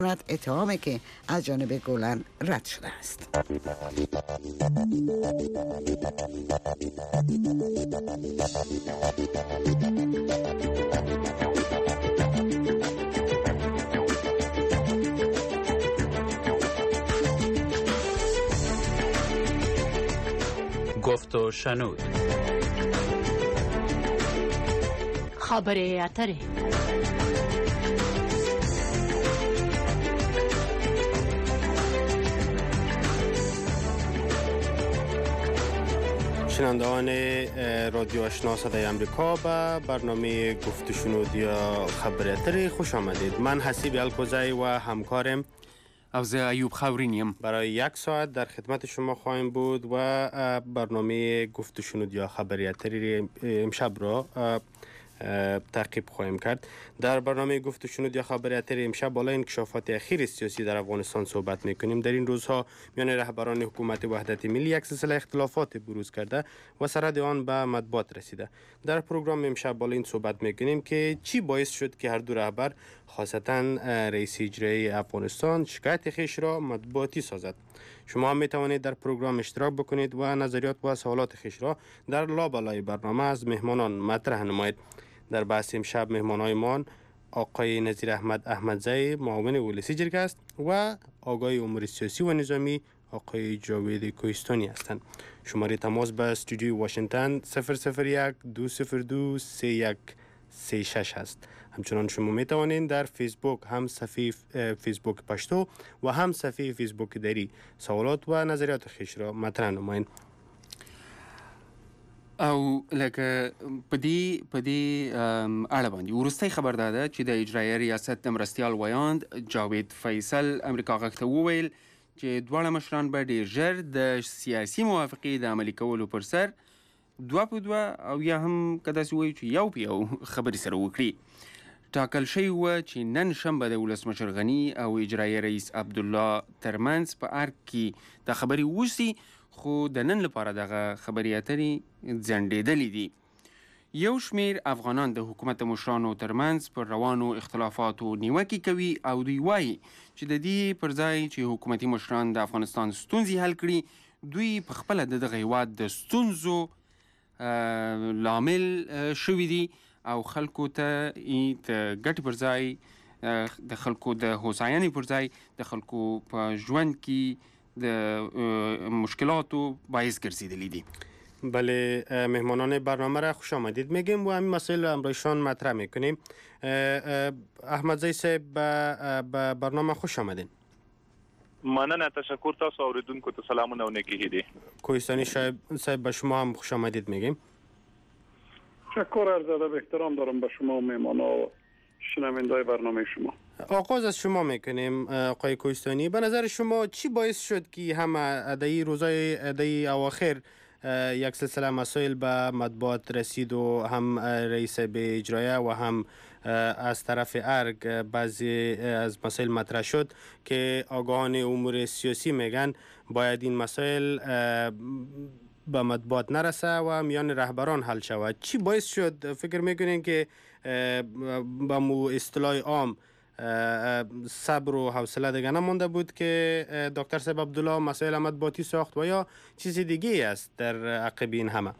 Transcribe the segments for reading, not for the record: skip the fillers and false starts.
اتهامی که از جانب گولن رد شده است. گفت و شنود. خبر اتره. شنوندگان رادیو آشنا صدای امریکا به برنامه گفت و شنود یا خبر اتره خوش آمدید. من حسیب الکوزی و همکارم اوزه ایوب خورینیم برای 1 ساعت در خدمت شما خواهیم بود و برنامه گفت و شنود یا خبر اتره امشب را تعقیب خواهیم کرد. در برنامه گفت و شنود یا خبر اتر امشب بالا انکشافات اخیر سیاسی در افغانستان صحبت میکنیم. در این روزها میان رهبران حکومت وحدت ملی یک سلسله اختلافات بروز کرده و سرحد آن به مطبوعات رسیده. در پروگرام امشب بالا این صحبت میکنیم که چی باعث شد که هر دو رهبر خاصتا رئیس اجرایی افغانستان شکایت خویش را مطبوعاتی سازد. شما هم میتوانید در پروگرام اشتراک بکنید و نظریات و سوالات خویش را در لابلای برنامه از مهمانان مطرح نمایید. در بحث امشب مهمانایمان آقای نظیر احمد احمدزی معاون ولسی جرگه است و آقای امور سیاسی و نظامی آقای جاوید کوهستانی هستند. شماره تماس به استودیوی واشنگتن 001 202 3136 است. همچنان شما می توانید در فیسبوک هم صفحه فیسبوک پشتو و هم صفحه فیسبوک دری سوالات و نظریات خویش را مطرح نمایید. او لکه پدی اړه باندې ورستی خبر داده چې د اجرایي ریاست مرستیال ویاند جاوید فیصل امریکا غږ ته وویل چې دواړه مشران به ډیر ژر د سیاسي موافقې د عملي کولو پر سر دوه په دوه او یا هم که داسې ووایو چې یو په یو خبرې سره وکړي. ټاکل شوی وه چې نن شنبه د ولسمشر غني او اجرایي رئیس عبدالله ترمنځ په ارګ کې د خبرې وشي، خو د نن لپاره دغه خبرې اترې ځنډېدلې دي. یو شمیر افغانان د حکومت مشرانو ترمنځ پر روانو اختلافاتو نیوکې کوي او دوی وایي چې د دې پر ځای چې حکومتي مشران د افغانستان ستونزې حل کړي، دوی په خپله د دغه هیواد د ستونزو لامل شوي دي او خلکو ته د ګټې پر ځای د خلکو د هوساینې پر ځای د خلکو په ژوند کې د مشکلاتو باعث ګرځیدلی دي. بله، مهمانان برنامه را خوش آمدید میگیم و همین مسائل امروزشان مطرح میکنیم. احمدزی صاحب به برنامه خوش آمدین. مننه، تشکر. تاسو اوریدونکو ته سلامونه و نیکی هیلې. کوهستانی صاحب به شما هم خوش آمدید میگیم. تشکر، عرض ادب احترام دارم به شما و مهمانا و شنونده‌های برنامه شما. آغاز از شما میکنیم آقای کوهستانی. به نظر شما چی باعث شد که هم ادای روزای اواخر یک سلسله مسائل به مطبوعات رسید و هم رئیس به اجرایه و هم از طرف ارگ بعضی از مسائل مطرح شد که آگاهان امور سیاسی میگن باید این مسائل به مطبوعات نرسه و میان رهبران حل شود. چی باعث شد فکر میکنین که با مو اصطلاح عام صبر و حوصله دیگه نمونده بود که دکتر صاحب عبدالله مسائل مطبوعاتی ساخت و یا چیز دیگه است در عقب این همه؟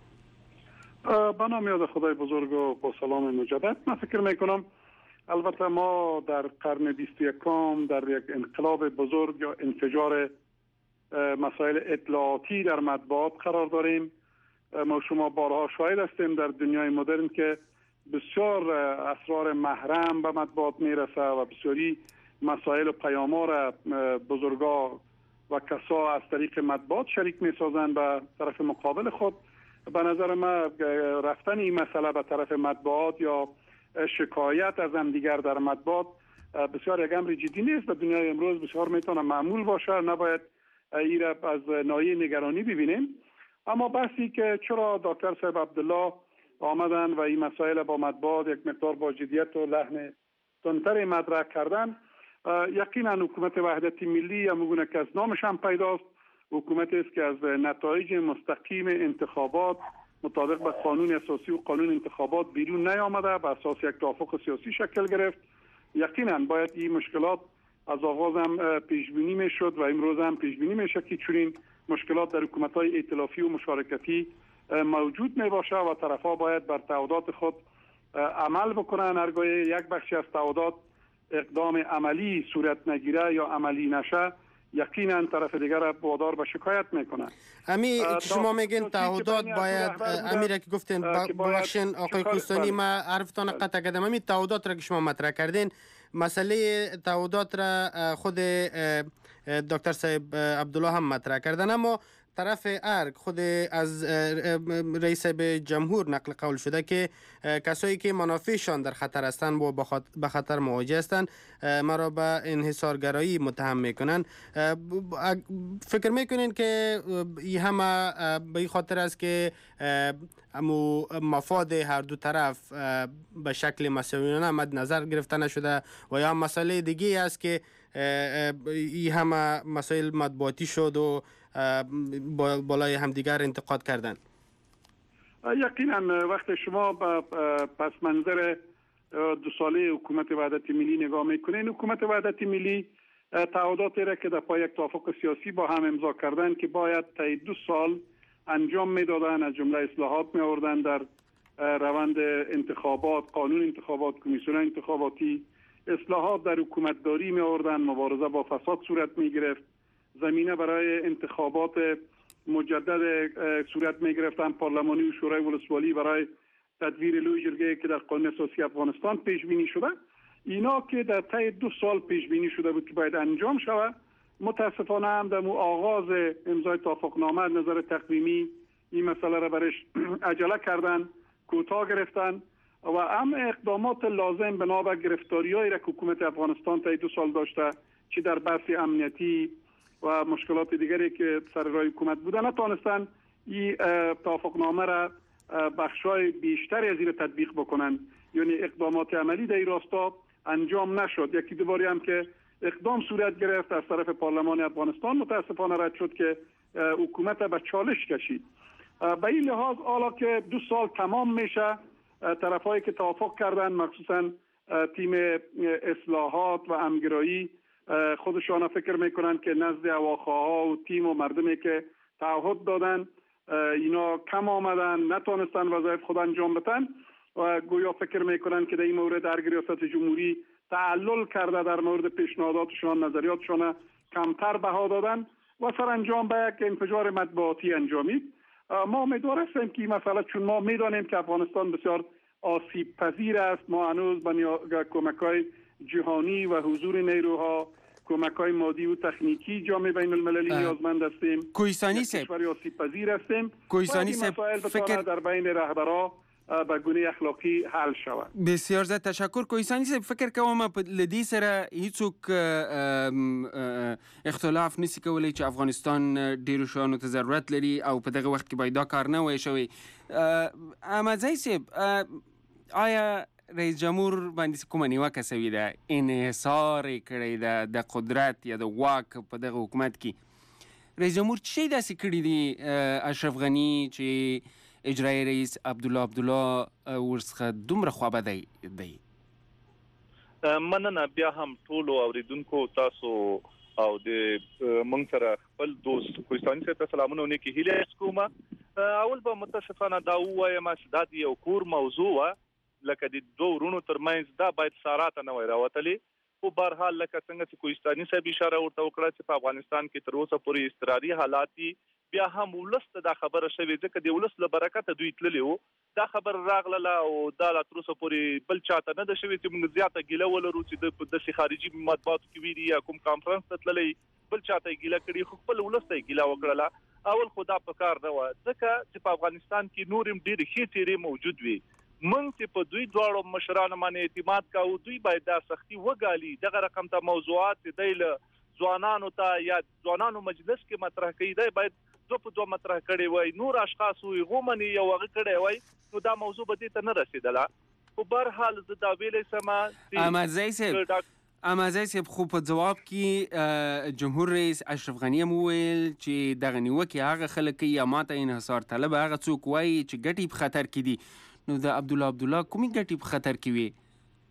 به نام یاد خدای بزرگ و با سلام مجدد، من فکر میکنم البته ما در قرن 21 در یک انقلاب بزرگ یا انفجار مسائل اطلاعاتی در مطبوعات قرار داریم. ما شما بارها شاهد هستیم در دنیای مدرن که بسیار اسرار محرم به مطبوعات میرسه و بسیاری مسائل و پیام‌ها را بزرگا و کسا از طریق مطبوعات شریک میسازند به طرف مقابل خود. به نظر من رفتن این مسئله به طرف مطبوعات یا شکایت از هم دیگر در مطبوعات بسیار یک امر جدی نیست. و دنیای امروز بسیار میتونه معمول باشه، نباید این را از ناحیه نگرانی ببینیم. اما بحثی که چرا دکتر صاحب عبدالله آمدن و این مسائل با مطبوعات یک مقدار با جدیت و لحن تندتر مطرح کردن، یقینا حکومت وحدت ملی همگونه که از نامش هم پیداست حکومتی است که از نتایج مستقیم انتخابات مطابق به قانون اساسی و قانون انتخابات بیرون نیامده، بر اساس یک توافق سیاسی شکل گرفت. یقینا باید این مشکلات از آغاز هم پیش بینی میشد و امروز هم پیش بینی میشه که چنین مشکلات در حکومت‌های ائتلافی و مشارکتی موجود می باشه و طرف‌ها باید بر تعهدات خود عمل بکنن. هرگاه یک بخشی از تعهدات اقدام عملی صورت نگیره یا عملی نشه، یقینا طرف دیگر را وادار به شکایت میکنه. امی شما میگین تعهدات باید امیر که گفتین ببخشین آقای کوهستانی، ما حرفتان قطع کردم. امی تعهدات را که شما مطرح کردین، مسئله تعهدات را خود دکتر صاحب عبدالله هم مطرح کردن، اما طرف ارگ خود از رئیس به جمهور نقل قول شده که کسایی که منافعشان در خطر هستند و به خطر مواجه هستند ما را به انحصارگرایی متهم میکنن. فکر میکنین که این همه به این خاطر است که مفاد هر دو طرف به شکل مسئولانه مد نظر گرفته نشده و یا مسئله دیگه است که این همه مسائل مطبوعاتی شد و بالای همدیگر انتقاد کردن؟ یقینا وقتی شما به پس منظر 2 ساله حکومت وحدت ملی نگاه میکنین، حکومت وحدت ملی تعهداتی را که در پای یک توافق سیاسی با هم امضا کردن که باید تا 2 سال انجام میدادن، از جمله اصلاحات می آوردن در روند انتخابات، قانون انتخابات، کمیسیون انتخاباتی، اصلاحات در حکومت داری می آوردن، مبارزه با فساد صورت می گرفت، زمینه برای انتخابات مجدد صورت می گرفتن، پارلمانی و شورای ولسوالی برای تدویر لوی جرگه که در قانون اساسی افغانستان پیش بینی شده. اینا که در طی 2 سال پیش بینی شده بود که باید انجام شود، متاسفانه هم در آغاز امضای توافقنامه نظر تقویمی این مسئله را برش عجله کردن، کوتاه گرفتن و هم اقدامات لازم بنا به گرفتاری‌هایی را که حکومت افغانستان طی 2 سال داشته، چه در بحث امنیتی و مشکلات دیگری که سر راه حکومت بودن، نتوانستن این توافقنامه را بخشای بیشتری از این تطبیق بکنن. یعنی اقدامات عملی در این راستا انجام نشد. یکی دوباره هم که اقدام صورت گرفت از طرف پارلمان افغانستان، متاسفانه رد شد که حکومت به چالش کشید. به این لحاظ حالا که 2 سال تمام میشه، طرفایی که توافق کردن مخصوصا تیم اصلاحات و همگرایی خودشان فکر میکنن که نزد هواخواها و تیم و مردمی که تعهد دادن اینا کم آمدن، نتونستن وظایف خود انجام بدن و گویا فکر میکنن که در این مورد ارگ ریاست جمهوری تعلل کرده، در مورد پیشنهاداتشان، نظریاتشان کمتر بها دادن و سرانجام به یک انفجار مطبوعاتی انجامید. ما امیدوار هستیم که این مسئله، چون ما میدانیم که افغانستان بسیار آسیب پذیر است، ما هنوز به کمک‌های جهانی و حضور نیروها، کمک‌های مادی و تکنیکی جامعه بین المللی نیازمند هستیم. کوهستانی صاحب، کشور آسیب پذیر هستیم. کوهستانی صاحب، فکر در بین رهبران به گونه اخلاقی حل شود. بسیار زیاد تشکر. کوهستانی صاحب، فکر کوم په لدی سره هیڅوک اختلاف نسی کولی چې افغانستان ډیرو شانو ته ضرورت لري او په دغه وخت کې باید دا کار نه وای شوی. احمدزی صاحب، آیا رئیس جمهور باندې کومه نیوکه سوې ده، انحصار یې کړی ده د قدرت یا د واک په دغه حکومت کې؟ رئیس جمهور څه شی داسې کړي دي اشرف غني چې اجرایی رئیس عبدالله ورڅخه دومره خوابدی دی؟ مننه. بیا هم ټولو اوریدونکو تاسو او د موږ سره خپل دوست کوهستاني صاحب ته سلامونه ونکي هیله کوم. اول به متاسفانه دا وایم چې دا یو کور موضوع وه، لکه د 2 ورونو ترمنځ دا باید ساراته نه وای راوتلی. خو بهرحال لکه څنګه چې کوهستاني صاحب اشاره ورته وکړه چې په افغانستان کې تر اوسه پورې اضطراري حالات دي، بیا هم ولس ته دا خبره شوې ځکه د ولس له برکته دوی تللی وو. دا خبر راغله او دا لا تر اوسه پورې بل چاته نه ده شوې چې موږ زیاته ګیله ولرو چې د داسې خارجي مطبوعاتو کې ویلي یا کوم کانفرنس ته تللی بل چاته ګیله کړي، خو خپل ولس ته ګیله وکړله. اول خو دا په کار نه وه ځکه چې په افغانستان کې نور هم ډېرې ښې څېرې موجود وي. موږ چې په دوی دواړو مشرانو باندې اعتماد کوو، دوی باید دا سختي وګالي. دغه رقم ته موضوعات چې دی له ځوانانو ته یا ځوانانو مجلس کې مطرح کوي، دی باید 2 په 2 مطرح کړی وای، نور اشخاص وي غومني یو هغه کړی وای، نو دا موضوع به دې ته نه رسېدله. خو بهرحال زه دا ویلی سمه احمدزی صاحب، خو په جواب کې جمهور رئیس اشرف غني هم وویل چې دغه نیوکې هغه خلک کوي یا ماته انحصار طلب هغه څوک وایي چې ګټې په خطر کې دي. نو د عبدالله کومې ګټې په خطر کې وي؟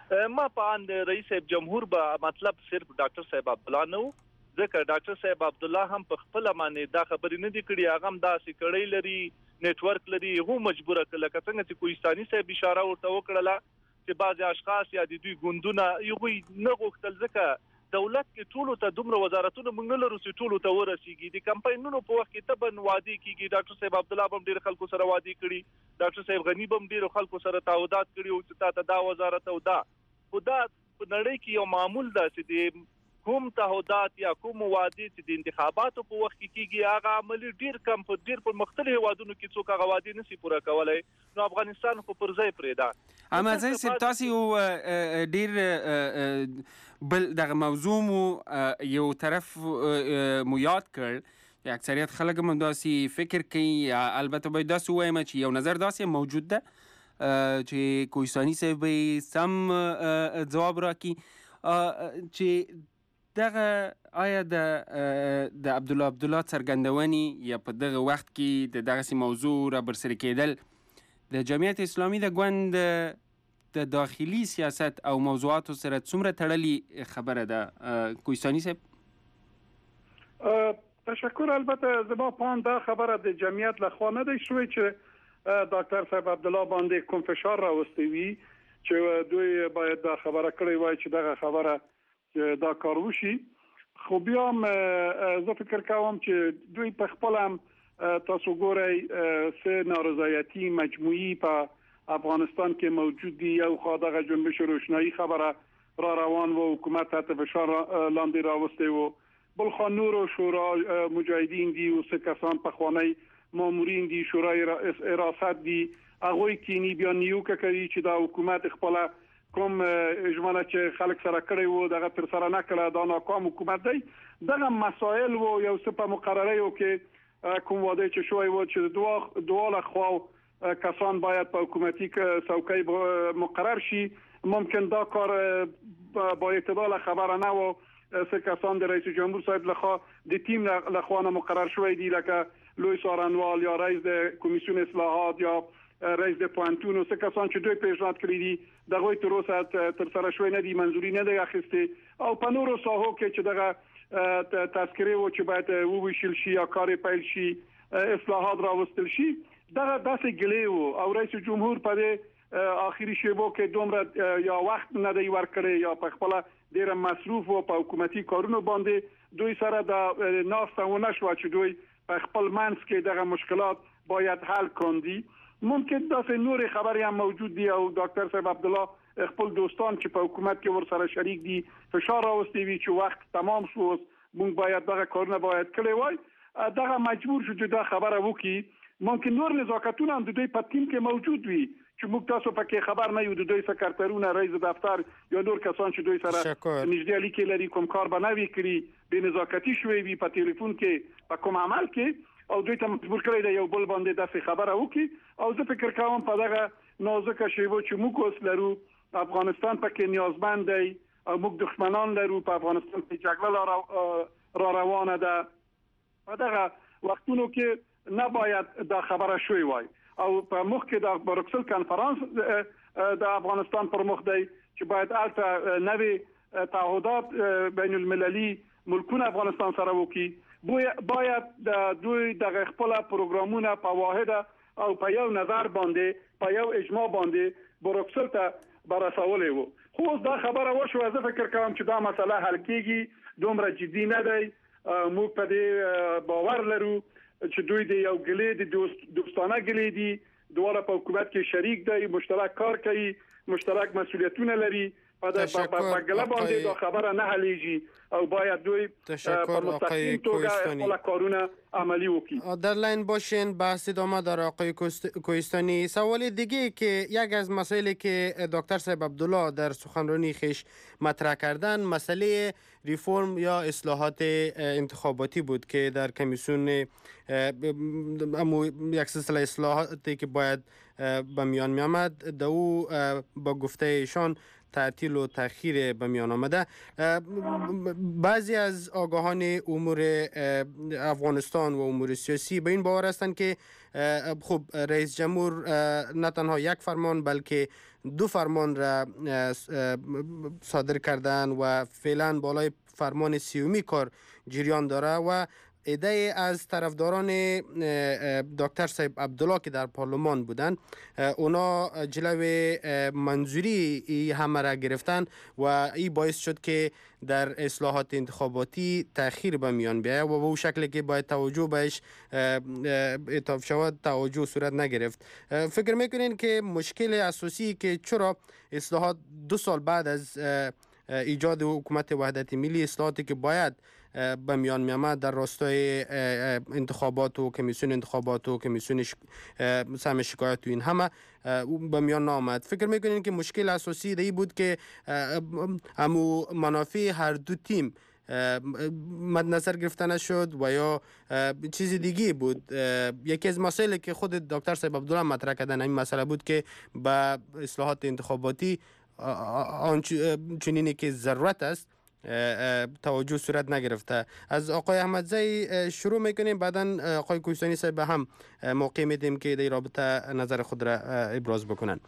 ما په ان رئیس جمهور به مطلب صرف ډاکټر صاحب عبدالله نو ځکه ډاکټر صاحب عبدالله هم په خپل باندې دا خبرې نه دي کړې، هغه هم داسې کړی لري، نیټورک لري، هغه مجبوره کړل لکه څنګه چې کوهستاني صاحب اشاره ورته وکړله چې بعض اشخاص یا د دوی ګوندونه یو نه غوښتل ځکه دولت کې ټولو ته دومره وزارتونه موږ نه لرو چې ټولو ته ورسیږي. د کمپاینونو په وخت کې تبن وادي کیږي، ډاکټر صاحب عبدالله هم ډیر خلکو سره وادي کړي، ډاکټر صاحب غنی هم ډیر خلکو سره تعهدات کړي او چې تاسو دا وزارت او دا خدا په نړۍ کې یو معمول ده چې د کوم تعهدات یا کوم وادي چې د انتخاباتو په وخت کې کیږي هغه عملی ډیر کم په ډیر په مختلفو هیوادونو کې څوک هغه وادي نشي پوره کولای، نو افغانستان خو پر ځای پرېدا. اما زه سب تاسو ډیر بل دغه موضوع مو یو طرف مو یاد کړ، اکثریت خلک هم داسې فکر کوي، البته باید داسې ووایم چې یو نظر داسې موجود ده چې کوهستاني صاحب به سم ځواب راکړي چې دغه آیا د عبدالله څرګندونې یا په دغه وخت کې د دغسې موضوع را برسره کېدل د جمعیت اسلامي د ګوند د داخلي سیاست او موضوعاتو سره څومره تړلې خبره ده کوهستاني صاحب؟ تشکر. البته زما پان دا خبره د جمعیت لخوا نه دی شوی چې ډاکټر صاحب عبدالله باندې کوم فشار راوستی وي چې دوی باید دا خبره کړې وای چې دغه خبره دا کار وشي. خو بیا هم زه فکر کوم چې دوی په خپل هم تاسو ګورئ سه نارضایتي مجموعي په افغانستان کې موجود دي. یو خوا دغه جنبش روشنایی خبره را روان و حکومت تحت فشار لاندې راوستی و، بل خوا نور شورا مجاهدین دي او سه کسان په خوانی مامورین دي، شورای حراست دي، هغوی کینی بیا نیوکه کوي چې دا حکومت خپل کوم اجمالا چې خلک سره کړی وو دغه تر سره نه کړه، دا ناکام حکومت دی. دغه مسائل وو یو څه په مقرره یو کې کوم واده چې شوی وو چې دواله خوا کسان باید په حکومتي څوکۍ مقرر شي. ممکن دا کار با اعتدال خبره نه و، سه کسان د رئیس جمهور صاحب لخوا د تیم لخوا مقرر شوی دی لکه لوی سارنوال یا رئیس د کمیسیون اصلاحات یا رئیس د پوانتون، سه کسان چې دوی پیشنهاد کړی دي دغه تر اوسه تر سره شوی نه دی، منځوري نه دی اخیسته او په نورو ساحو کې چې دغه تذکره و چې باید وویشل شي یا کار پیل شي، اصلاحات راوستل شي، دغه داسې ګلې او رئیس جمهور په آخري شیبو کې دومره یا وخت نه دی ورکړی یا په خپل ډیر مصروف و په حکومتي کارونو باندې دوی سره د ناستونه شو چې دوی په خپل منځ کې دغه مشکلات باید حل کړي. ممکن داسې نور خبرې هم موجود دي او ډاکټر صاحب عبدالله خپل دوستان چې په حکومت کې ورسره شریک دي فشار راوستي وي چې وخت تمام شو، موږ باید دغه کارونه باید کړی وای، دغه مجبور شو چې دا خبره وکړي. ممکن نور نزاکتونه هم د دوی په ټیم کې موجود وي چې موږ تاسو پکې خبر نه یو، د دوی سکرټرونه، رئیس دفتر یا نور کسان چې دوی سره نږدې اړیکې لري کوم کار به نه وي کړی، بې نزاکتي شوی وي په ټلیفون کې په کوم عمل کې او دوی ته مجبور کړی دی یو بل باندې داسې خبره وکړي. او زه فکر کوم په دغه نازکه شیبو چې موږ اوس لرو افغانستان پکې نیازمند دی او موږ دښمنان لرو، په افغانستان کې جګړه را روانه ده، په دغه وختونو کې نه باید دا خبره شوی وای او په مخ کې د بروکسل کانفرنس د افغانستان پر مخ دی چې باید البته نوې تعهدات بین المللي ملکونه افغانستان سره وکړي، باید د دوی د خپل پروګرامونه په واحده او په یو نظر باندې په یو اجماع باندې بروکسل ته برسولې وو. خو دا خبره وشو، زه فکر کوم چې دا مسله حل کیږي، دومره جدي نه دی. موږ په دې باور لرو چې دوی د یو ګلې د دوستانه ګلې دي، دواړه په حکومت کې شریک دي، مشترک کار کوي، مشترک مسؤلیتونه لري، په ګله باندې دا خبره نه حلیږي او باید دوی په مستقیم توګه خپل کارونه عملی وکړي. در لاین باشین، بحث ادامه داره آقای کوهستانی. سوال دیگه که یک از مسائلی که دکتر صاحب عبدالله در سخنرانی خیش مطرح کردن مسئله ریفرم یا اصلاحات انتخاباتی بود که در کمیسیون یک سلسله اصلاحاتی که باید به میان می آمد، با گفته ایشان تعطیل و تأخیر به میان آمده. بعضی از آگاهان امور افغانستان و امور سیاسی به این باور هستند که خب رئیس جمهور نه تنها یک فرمان بلکه 2 فرمان را صادر کردن و فعلا بالای فرمان 30 کار جریان داره و ایده از طرفداران دکتر صاحب عبدالله که در پارلمان بودن اونا جلوی منظوری همه را گرفتن و این باعث شد که در اصلاحات انتخاباتی تأخیر به میان بیاید و به اون شکلی که باید توجه بهش اتاف شود توجه صورت نگرفت. فکر میکنین که مشکل اساسی که چرا اصلاحات 2 سال بعد از ایجاد حکومت وحدت ملی، اصلاحاتی که باید به میان میامد در راستای انتخابات و کمیسیون انتخابات و کمیسیون سهم شکایت و این همه به میان نامد، فکر میکنین که مشکل اساسی دی بود که امو منافع هر 2 تیم مد نظر گرفته نشد و یا چیز دیگه بود؟ یکی از مسائلی که خود دکتر صاحب عبدالله مطرح کردن این مسئله بود که به اصلاحات انتخاباتی چنینی که ضرورت است توجه صورت نگرفته. از آقای احمدزی شروع میکنیم، بعدا آقای کوهستانی صاحب به هم موقع میدیم که در رابطه نظر خود را ابراز بکنن.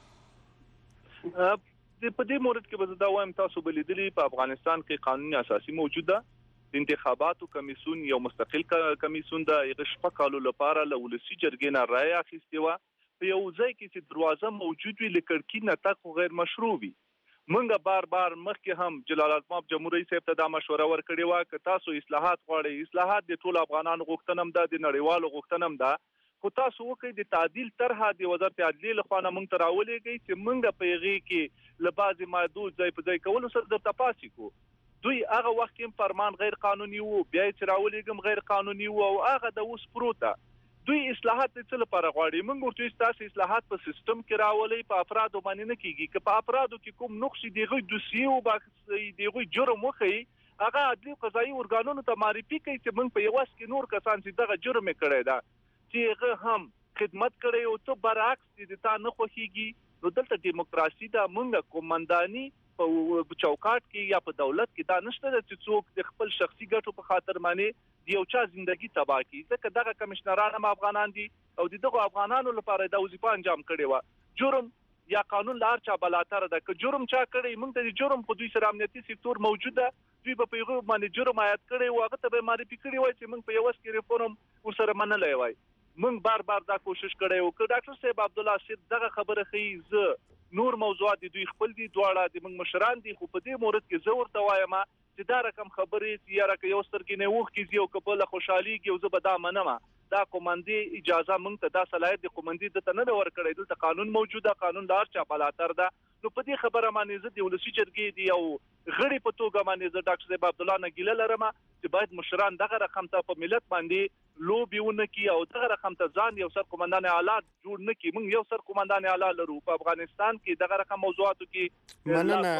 په دې مورد کې به دا وایم تاسو بلیدلی په افغانستان کې قانوني اساسي موجوده د انتخاباتو کمیسیون یو مستقل کمیسیون د شپږ کالو لپاره له ولسی جرګې نه رائے اخیستې و په یو ځای کې چې دروازه موجود وي لکړکی نه تک غیر مشروع وي. منګه بار مخکې هم جلال الدین جمهوریت صاحب ته دا مشوره ورکړې و چې تاسو اصلاحات غواړئ، اصلاحات د ټول افغانانو غوښتنه هم ده، د نړیوالو غوښتنه هم ده، خو تاسو وکړئ د تعدیل طرحه د وزارت عدلیې لخوا نه موږ ته راولېږئ چې موږ په هغې کې له بعضې مادو ځای په ځای کولو سره درته پاسې کړو. دوی هغه وخت کې فرمان غیر قانوني وو، بیا یې چې راولېږم غیر قانوني وو او هغه د اوس پروته. دوی اصلاحات څه لپاره غواړي؟ موږ ورته وایو ستاسو اصلاحات په سیستم کې راولئ، په افرادو باندې نه کېږي. که په افرادو کې کوم نقص د هغوی دوسیې وباسئ، د هغوی جرم وښیي، هغه عدلي قضایي ارګانونو ته معرفي کوي چې موږ په یو وخت کې نور کسان چې دغه جرم یې کړی ده چې هغه هم خدمت کړی او ته برعکس د تا نه خوښیږي، نو دلته دیموکراسي ده. موږ قومنداني په چوکاټ کې یا په دولت کې دا نشته چې څوک د خپل شخصي ګټو په خاطر باندې د یو چا ژوندګي تباه کړي، ځکه دغه کمشنران هم افغانان دي او دغه افغانانو لپاره دا وظیفه انجام کړې و. جرم یا قانون لار چا بلاتر ده، که جرم چا کړی موږ ته د جرم خو دوی سره امنیتي سکتور موجوده، دوی په پیغو باندې جرم آیات کړی و، هغه ته به معرفي کړی وای چې موږ په یو وخت کې ریفورم ورسره منلی وای. موږ بار دا کوشش کړی و. که ډاکټر صاحب عبدالله صرف دغه خبره ښیي، زه نور موضوعات د دوی خپل دي، دواړه د موږ مشران دي، خو په دې مورد کې زه ورته وایم چې دا رقم خبرې چې یاره که یو سترګې نه اوښکې ځي او که بله خوشحالېږي او زه به دا منم، دا قومندي اجازه موږ ته دا صلاحیت د قومندي دته نه ده ورکړی، دلته قانون موجوده، قانون د هر چا بلاتر ده. نو په دې خبره باندې زه د ولسي جرګې د یو غړي په توګه باندې زه ډاکټر صاحب عبدالله نه ګیله لرم چې باید مشران دغه رقم ته په ملت باندې لوبې ونه کړي او دغه رقم ته ځان یو سر قومندان اعلی جوړ نه کړي. موږ یو سر قومندان اعلی لرو په افغانستان کې، دغه رقم موضوعاتو کې مننه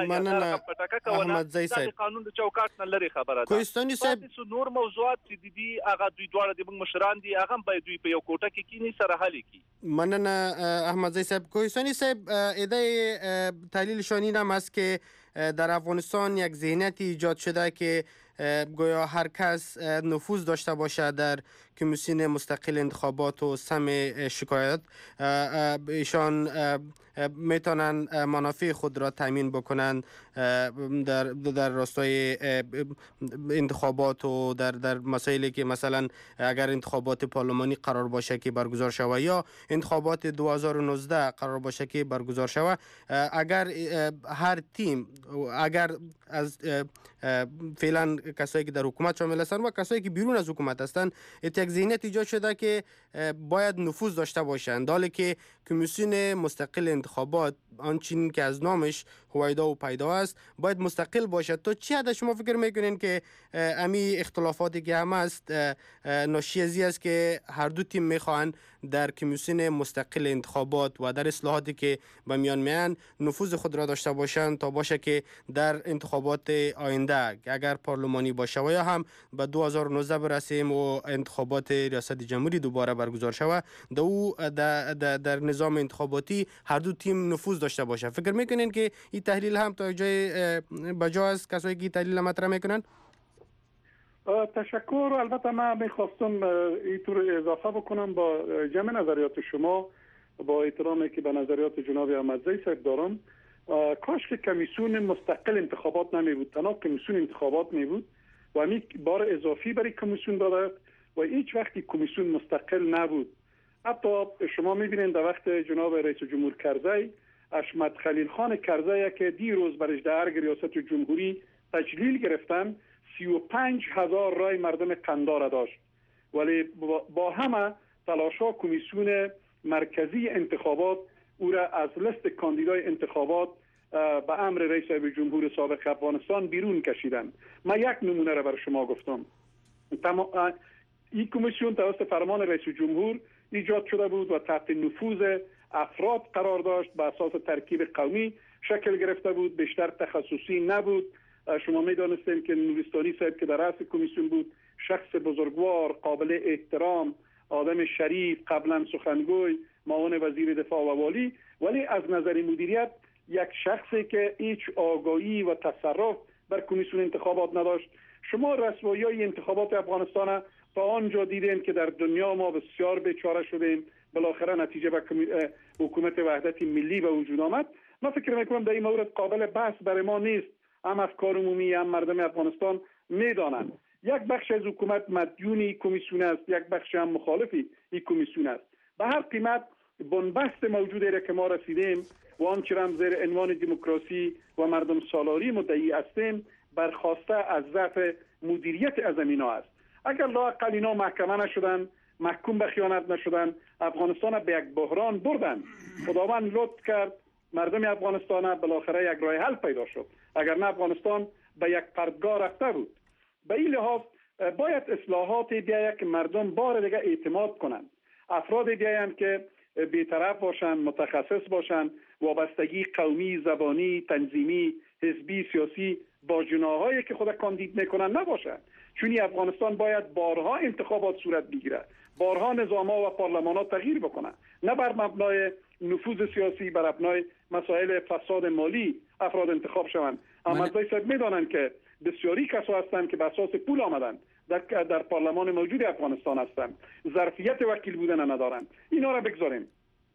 احمدزی صاحب، قانون د چوکاټ نه لري خبره ده. کوهستاني صاحب نور موضوعات چې دي هغه دوی دواړه د موږ مشران دي، هغه باید دوی په یو کوټه کې کینی سره حل کړي. مننه احمدزی صاحب. کوهستانی صاحب، ایده تحلیل شانی هم است که در افغانستان یک ذهنیت ایجاد شده که گویا هر کس نفوذ داشته باشه در کمیسیون مستقل انتخابات و سهم شکایت، ایشان میتونن منافع خود را تامین بکنن در راستای انتخابات و در مسائلی که مثلا اگر انتخابات پارلمانی قرار باشه که برگزار شود یا انتخابات 2019 قرار باشه که برگزار شود، اگر هر تیم، اگر از فعلا کسایی که در حکومت شامل هستند و کسایی که بیرون از حکومت هستند، یک ذهنیت ایجاد شده که باید نفوذ داشته باشند، حالی که کمیسیون مستقل انتخابات آنچین که از نامش هویدا و پیدا است باید مستقل باشد. تو چی حد شما فکر میکنین که امی اختلافاتی که هم است ناشی از این است که هر 2 تیم میخواهند در کمیسیون مستقل انتخابات و در اصلاحاتی که به میان میان نفوذ خود را داشته باشند تا باشه که در انتخابات انتخابات آینده که اگر پارلمانی باشه و یا هم به 2019 برسیم و انتخابات ریاست جمهوری دوباره برگزار شود در نظام انتخاباتی هر دو تیم نفوذ داشته باشه. فکر میکنین که این تحلیل هم تا جای بجا است کسایی که این تحلیل مطرح میکنن؟ تشکر. البته من میخواستم اینطور اضافه بکنم با جمع نظریات شما، با احترامی که به نظریات جناب احمدزی صاحب دارم. کاش که کمیسیون مستقل انتخابات نمی بود، تنها کمیسیون انتخابات می بود و همین بار اضافی برای کمیسیون داده و هیچ وقتی کمیسیون مستقل نبود. حتی شما میبینید در وقت جناب رئیس جمهور کرزی، اشمت خلیل خان کرزی که دیروز برش در ریاست جمهوری تجلیل گرفتن، 35,000 رای مردم قندار داشت، ولی با همه تلاشا کمیسیون مرکزی انتخابات او را از لیست کاندیدای انتخابات به امر رئیس جمهور سابق افغانستان بیرون کشیدند. من یک نمونه را بر شما گفتم. این کمیسیون توسط فرمان رئیس جمهور ایجاد شده بود و تحت نفوذ افراد قرار داشت، به اساس ترکیب قومی شکل گرفته بود، بیشتر تخصصی نبود. شما میدانستین که نورستانی صاحب که در رأس کمیسیون بود شخص بزرگوار، قابل احترام، آدم شریف، قبلا سخنگوی، معاون وزیر دفاع و والی، ولی از نظر مدیریت یک شخصی که هیچ آگاهی و تصرف بر کمیسیون انتخابات نداشت. شما رسوایی انتخابات افغانستان تا آنجا دیدین که در دنیا ما بسیار بیچاره شدیم، بالاخره نتیجه به حکومت وحدت ملی به وجود آمد. من فکر میکنم در این مورد قابل بحث برای ما نیست. هم افکار عمومی هم مردم افغانستان میدانند یک بخش از حکومت مدیون کمیسیون است، یک بخش هم مخالفی این کمیسیون است. به هر قیمت بنبست موجودی را که ما رسیدیم و آنچه را زیر عنوان دموکراسی و مردم سالاری مدعی هستیم برخواسته از ضعف مدیریت از اینا است. اگر لااقل اینا محکمه نشدن، محکوم به خیانت نشدن، افغانستان به یک بحران بردن. خداوند لطف کرد مردم افغانستان بالاخره یک راه حل پیدا شد، اگر نه افغانستان به یک پرتگاه رفته بود. به این لحاظ باید اصلاحات بیاید که مردم بار دیگه اعتماد کنند، افراد بیایند که بی‌طرف باشند، متخصص باشند، وابستگی قومی، زبانی، تنظیمی، حزبی، سیاسی با جناحایی که خود کاندید میکنن نباشند. چون افغانستان باید بارها انتخابات صورت بگیرد، بارها نظام‌ها و پارلمان‌ها تغییر بکنند، نه بر مبنای نفوذ سیاسی، بر مبنای مسائل فساد مالی افراد انتخاب شوند. اما صاحب میدانند که بسیاری کسا هستند که به اساس پول آمدند در پارلمان موجود افغانستان هستند، ظرفیت وکیل بودن ندارند. اینا را بگذاریم.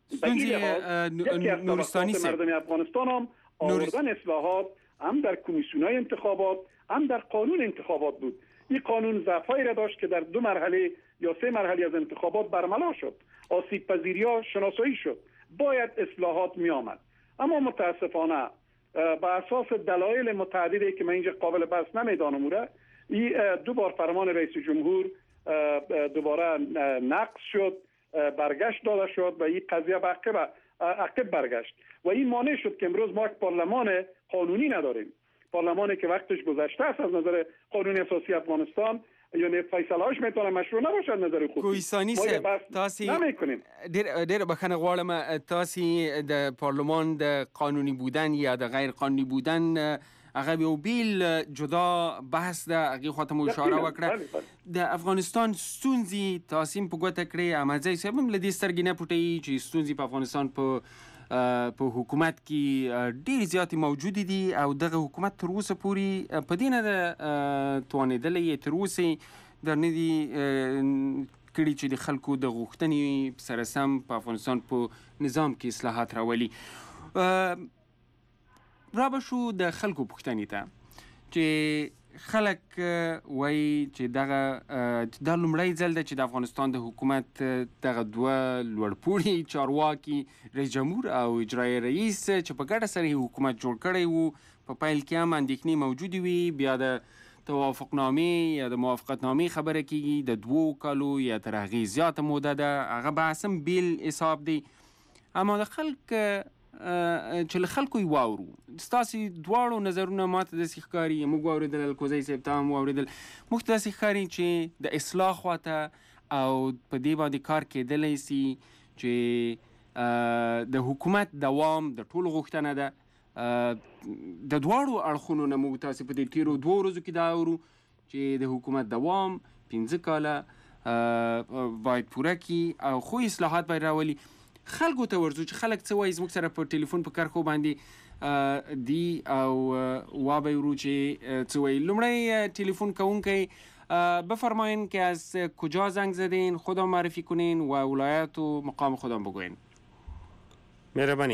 نورستانی مردم افغانستان هم آوردن اصلاحات هم در کمیسیون‌های انتخابات هم در قانون انتخابات بود. این قانون ضعفایی را داشت که در 2 مرحله یا 3 مرحله از انتخابات برملا شد، آسیب پذیری‌ها شناسایی شد، باید اصلاحات می آمد. اما متاسفانه به اساس دلایل متعددی که من اینجا قابل بحث نمیدانم، این 2 بار فرمان رئیس جمهور دوباره نقض شد، برگشت داده شد و این قضیه به عقب برگشت و این مانع شد که امروز ما یک پارلمان قانونی نداریم. پارلمانی که وقتش گذشته است از نظر قانون اساسی افغانستان، یعنی فیصله‌اش میتونه مشروع نباشه از نظر خود. کوهستانی صاحب تاسو ډېر بخښنه غواړم، تاسو د پارلمان د قانوني بودن یا د غیر قانوني بودن هغه یو بیل جدا بحث ده، هغې خواته مو اشاره وکړه. د افغانستان ستونزې تاسو په ګوته کړې، احمدزی صاحب هم له دې سترګې نه پټوي چې ستونزې په افغانستان په حکومت کې ډېرې زیاتې موجودې دي او دغه حکومت تر اوسه پورې په دې نه ده توانېدلی، تر اوسه در نه دي کړي چې د خلکو د غوښتنې سره سم په افغانستان په نظام کې اصلاحات راولي. را به شو د خلکو پوښتنې ته چې خلک وایي چې دا لومړی ځل ده چې د افغانستان د حکومت دغه 2 لوړپوړي چارواکي، رئیس جمهور او اجرایي رئیس چې په ګډه سره حکومت جوړ کړی وو، په پیل کې هم اندېښنې موجودې وي، بیا د توافقنامې یا د موافقتنامې خبره کېږي، د 2 کالو یا تر هغې زیاته موده ده، هغه بحث هم بیل حساب دی. اما د خلک چې له خلکو یې واورو، ستاسې دواړو نظرونه ماته داسې ښکاري، موږ واورېدل، الکوزی صاحب ته هم واورېدل، موږ ته داسې ښکاري چې د اصلاح خواته او په دې باندې کار کېدلی سي چې د حکومت دوام د ټولو غوښتنه ده د دواړو اړخونو نه موږ تاسې په دې تیرو 2 ورځو کې دا اورو چې د حکومت دوام 15 کاله باید پوره کړي او خو اصلاحات باید راولي. خلکو ته ورځو چې خلک څه وایي، زموږ سره په ټلیفون په کرښو باندې دی او وابه ورو چې څه وایي. لومړی ټلیفون کوونکی بفرمایین که از کجا زنگ زدین، خودم معرفی کنین و ولایت و مقام خودم بگوین. مهربانی.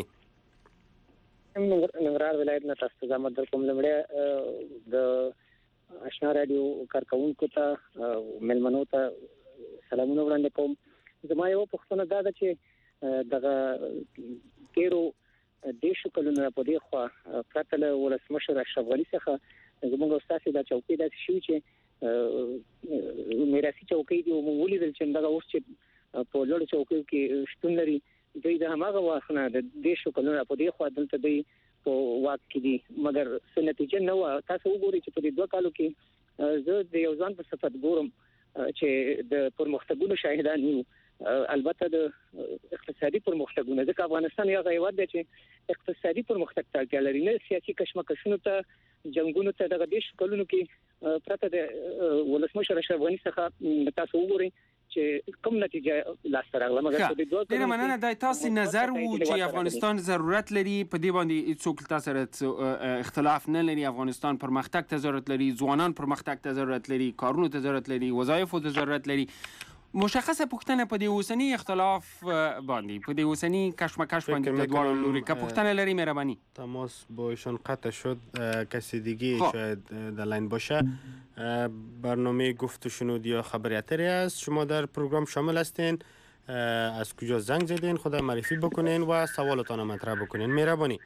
ننګرهار ولایت نه تاسو زما در کوم لمړی د آشنا رادیو کارکونکو ته ملمنو ته سلامونه وړاندې کوم. زما یو پوښتنه دا ده چې دغه تیرو دیشو کلونه په دې خوا پرته له ولسمشر اشرف غني څخه زموږ استاد دا چوکۍ داسې شوي چې میراثي چوکۍ دي او موږ ولیدل چې دغه اوس چې په لوړو چوکیو کې شتون لري دوی د هماغه وخت نه د دیشو کلونه په دې خوا دلته دوی په واک کې دي، مګر څه نتیجه نه وه. تاسو وګورئ چې په دې 2 کالو کې زه د یو ځان په صفت ګورم چې د پرمختګونو شاهدان یو. البته د اقتصادي پرمختګونو، ځکه افغانستان یو هیواد دی چې اقتصادي پرمختګ ته اړتیا لري، نه سیاسي کشمکشونو ته جنگونو ته. دغه دیش کلونو کې پرته د ولسمشر اشرف غني څخه تاسو وګورئ چې کوم نتیجه لاسته راغله. مګر په دې 2 ډیره مننه. دا تاسو نظر وو چې افغانستان ضرورت لري په دې باندې څوک تاسو سره اختلاف نه لري. افغانستان پرمختګ ته ضرورت لري، ځوانان پرمختګ ته ضرورت لري، کارونو ته ضرورت لري، وظایفو ته ضرورت لري. مشخصه پوښتنه په دې اوسنی اختلاف باندې، په دې اوسنی کشمکش باندې د دواړو لوري که پوښتنه لري مهربانی. تماس با ایشان قطع شد. کسی دیگه شاید در لاین باشه. برنامه گفت و شنود یا خبریاتری است. شما در پروگرام شامل هستین. از کجا زنگ زدین؟ خود معرفی بکنین و سوالتان مطرح بکنین. مهربانی.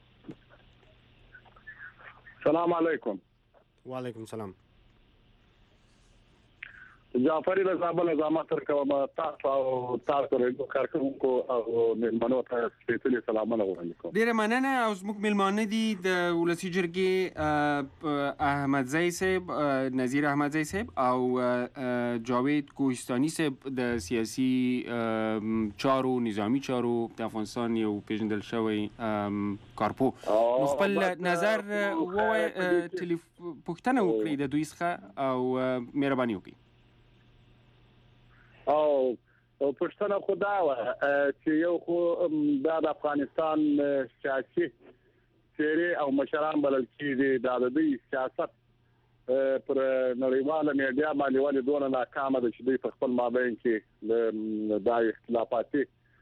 سلام علیکم. و علیکم سلام. جعفری له زابل زامات تر کومه تاسو او تاسو له کارکونکو او ملمنو ته سپیشلی سلامونه وړاندې کوم. ډیره مننه. او زموږ ملمانه دي د ولسی جرګې احمد زئی صاحب، نظیر احمد زئی صاحب او جاوید کوهستانی صاحب د سیاسي چارو نظامی چارو د افغانستان یو پیژندل شوی کارپو. نو خپل نظر ووایي، پوښتنه وکړئ د دوی څخه او مهرباني وکړئ. او پښتنه خدا و چې یو خو د افغانستان سیاسي چیرې او مشران بلل کېږي د دوی سیاست پر نړیواله میډیا باندې ولې دونه ناکامه ده چې دوی په خپل مابین کې د اختلافاتي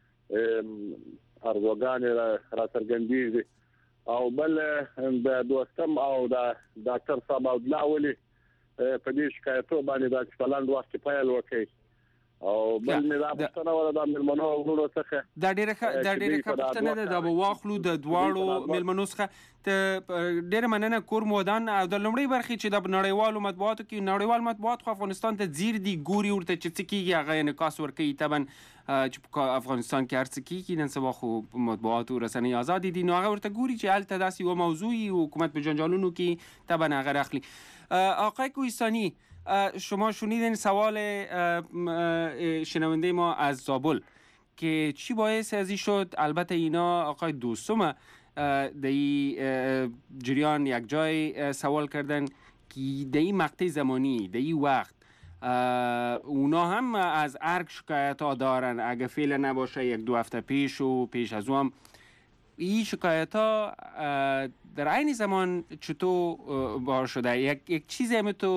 ارزوګانې راڅرګندېږي. او بل د دوستم او د ډاکټر صاحب الله ولي په دې شکایتو باندې د چلند وخت پیل وکړي. او بل نه دا پښتنه ولا د ملمنو ورونو څخه دا ډیره پښتنه ده. دا به واخلو د دواړو ملمنو څخه ته. ډیره مننه. کور مودان او د لومړی برخې چې د نړیوالو مطبوعاتو کې نړیوال مطبوعات خو افغانستان ته زیر دي، ګوري ورته چې څه کېږي، هغه انعکاس ورکوي. طبعا چې په افغانستان کې هر څه کېږي، نن سبا خو مطبوعات او رسنۍ آزادې دي، نو هغه ورته ګوري چې هلته داسې یوه موضوعي حکومت په جنجالونو کې طبعا هغه راخلي. آقای کوهستانی، شما شنیدین سوال شنونده ما از زابل که چی باعث ازی شد. البته اینا آقای دوستم در این جریان یک جای سوال کردن که در این مقطع زمانی، در این وقت اونا هم از ارگ شکایت ها دارن. اگه فعلا نباشه 1-2 هفته پیش و پیش از اون این شکایت ها در عین زمان چطور بار شده؟ یک چیزی هم تو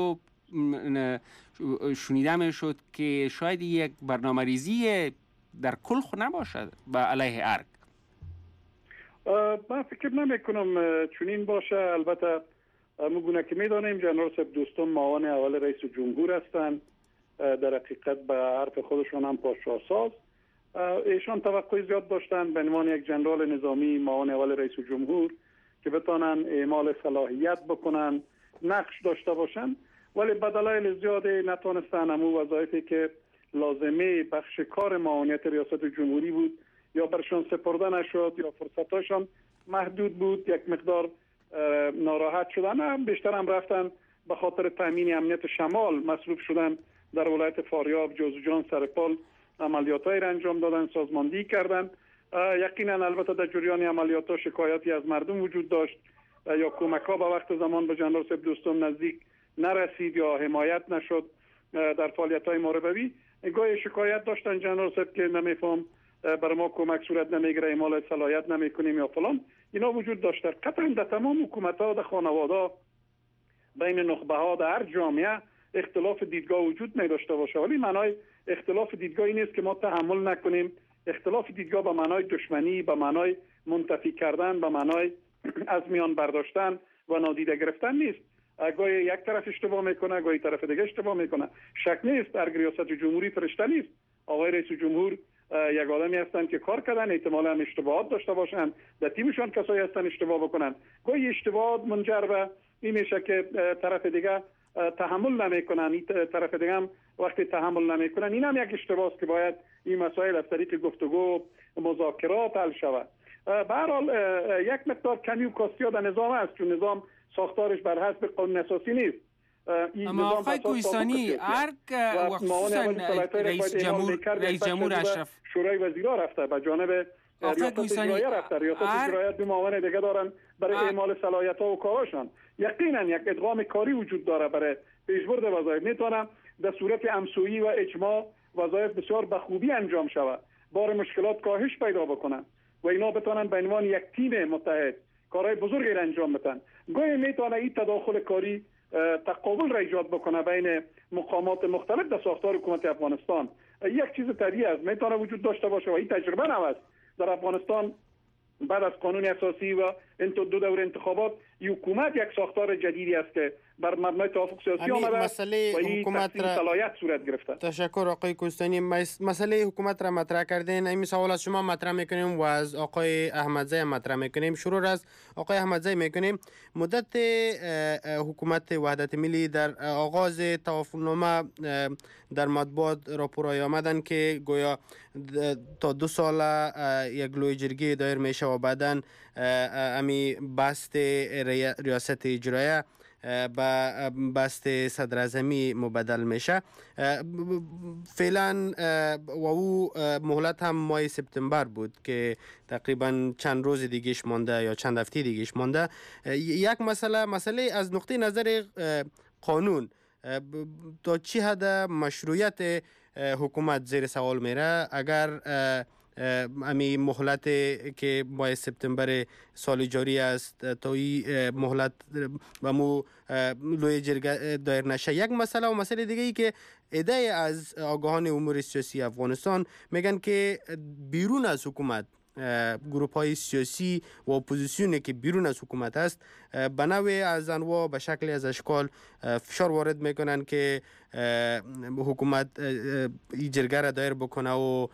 شنیده می شد که شاید یک برنامه ریزی در کل خو نباشد به علیه ارگ. من فکر نمی کنم چنین باشه. البته مگونه که می دانیم جنرال صاحب دوستان معاون اول رئیس جمهور هستند، در حقیقت به حرف خودشان هم پادشاه‌ساز. ایشان توقع زیاد داشتن به عنوان یک جنرال نظامی معاون اول رئیس جمهور که بتانن اعمال صلاحیت بکنن، نقش داشته باشن، ولی به دلایل زیاد نتونستن همون وظایفی که لازمه بخش کار معاونیت ریاست جمهوری بود یا برشان سپرده نشد یا فرصتاشان محدود بود، یک مقدار ناراحت شدن. هم بیشتر هم رفتن به خاطر تامین امنیت شمال مصروف شدن، در ولایت فاریاب جوزجان سرپال عملیاتایی را انجام دادن، سازماندهی کردن یقینا البته در جریان عملیات شکایاتی از مردم وجود داشت یا کمک ها به وقت زمان به جنرال صاحب دوستم نزدیک نرسید یا حمایت نشد در فعالیت های ماربوی. گاهی شکایت داشتن جنرال صاحب که نمیفهم برای ما کمک صورت نمیگیره، اعمال صلاحیت نمیکنیم یا فلان. اینا وجود داشته. قطعا در تمام حکومت ها، در خانواده، بین نخبه ها، در هر جامعه اختلاف دیدگاه وجود نداشته باشه، ولی معنای اختلاف دیدگاه این نیست که ما تحمل نکنیم. اختلاف دیدگاه به معنای دشمنی، به معنای منتفی کردن، به معنای از میان برداشتن و نادیده گرفتن نیست. گاهی یک طرف اشتباه میکنه، گاهی طرف دیگه اشتباه میکنه. شک نیست در ریاست جمهوری فرشته نیست. آقای رئیس جمهور یک آدمی هستن که کار کردن، احتمالاً اشتباهات داشته باشن، در تیمشون کسایی هستن اشتباه بکنن. گاهی اشتباهات منجر به این میشه که طرف دیگه تحمل نمیکنن، این طرف دیگه هم وقتی تحمل نمیکنن، این هم یک اشتباه است که باید این مسائل از طریق گفتگو مذاکرات حل شود. به هر حال یک مقدار کمی و کاستی در نظام است، چون نظام ساختارش بر حسب قانون اساسی نیست. اما آقای کوهستانی خصوصا رئیس جمهور اشرف شورای وزیرا رفته به جانب ریاست اجراییه رفته. ریاست اجراییه دو معاون دیگه دارن برای اعمال صلاحیت ها و کاراشان. یقینا یک ادغام کاری وجود داره برای پیشبرد وظایف. میتونم در صورت همسویی و اجماع وظایف بسیار به خوبی انجام شود، بار مشکلات کاهش پیدا بکنن و اینا بتونن به عنوان یک تیم متحد کارهای بزرگی را انجام بدن. گاهی میتونه این تداخل کاری تقابل را ایجاد بکنه بین مقامات مختلف در ساختار حکومت افغانستان. یک چیز طبیعی است، میتونه وجود داشته باشه و این تجربه نوست در افغانستان بعد از قانون اساسی و دو دور انتخابات این حکومت یک ساختار جدیدی است که بر مبنای توافق سیاسی آمده است و این تقسیم صلاحیت صورت گرفته. تشکر آقای کوهستانی. مسئله حکومت را مطرح کردین. این سوال از شما مطرح میکنیم و از آقای احمدزی مطرح میکنیم. شروع از آقای احمدزی میکنیم. مدت حکومت وحدت ملی در آغاز توافقنامه در مطبوعات راپورای آمدن که گویا تا 2 سال یک لوی جرگه دایر میشه و بعداً امی بست ریاست اجرایه با بست صدراعظمی مبدل میشه. فعلا و او مهلت هم ماه سپتامبر بود که تقریبا چند روز دیگهش مانده یا چند هفته دیگهش مانده. یک مسئله از نقطه نظر قانون تا چی حد مشروعیت حکومت زیر سوال میره اگر امی مهلت که ماه سپتامبر سال جاری است تا این مهلت و مو لوی جرگه دایر نشه؟ یک مسئله و مسئله دیگه ای که ایده از آگاهان امور سیاسی افغانستان میگن که بیرون از حکومت گروپ های سیاسی و اپوزیسیونی که بیرون از حکومت است به نوع از انواع به شکل از اشکال فشار وارد میکنن که حکومت این جرگه را دایر بکنه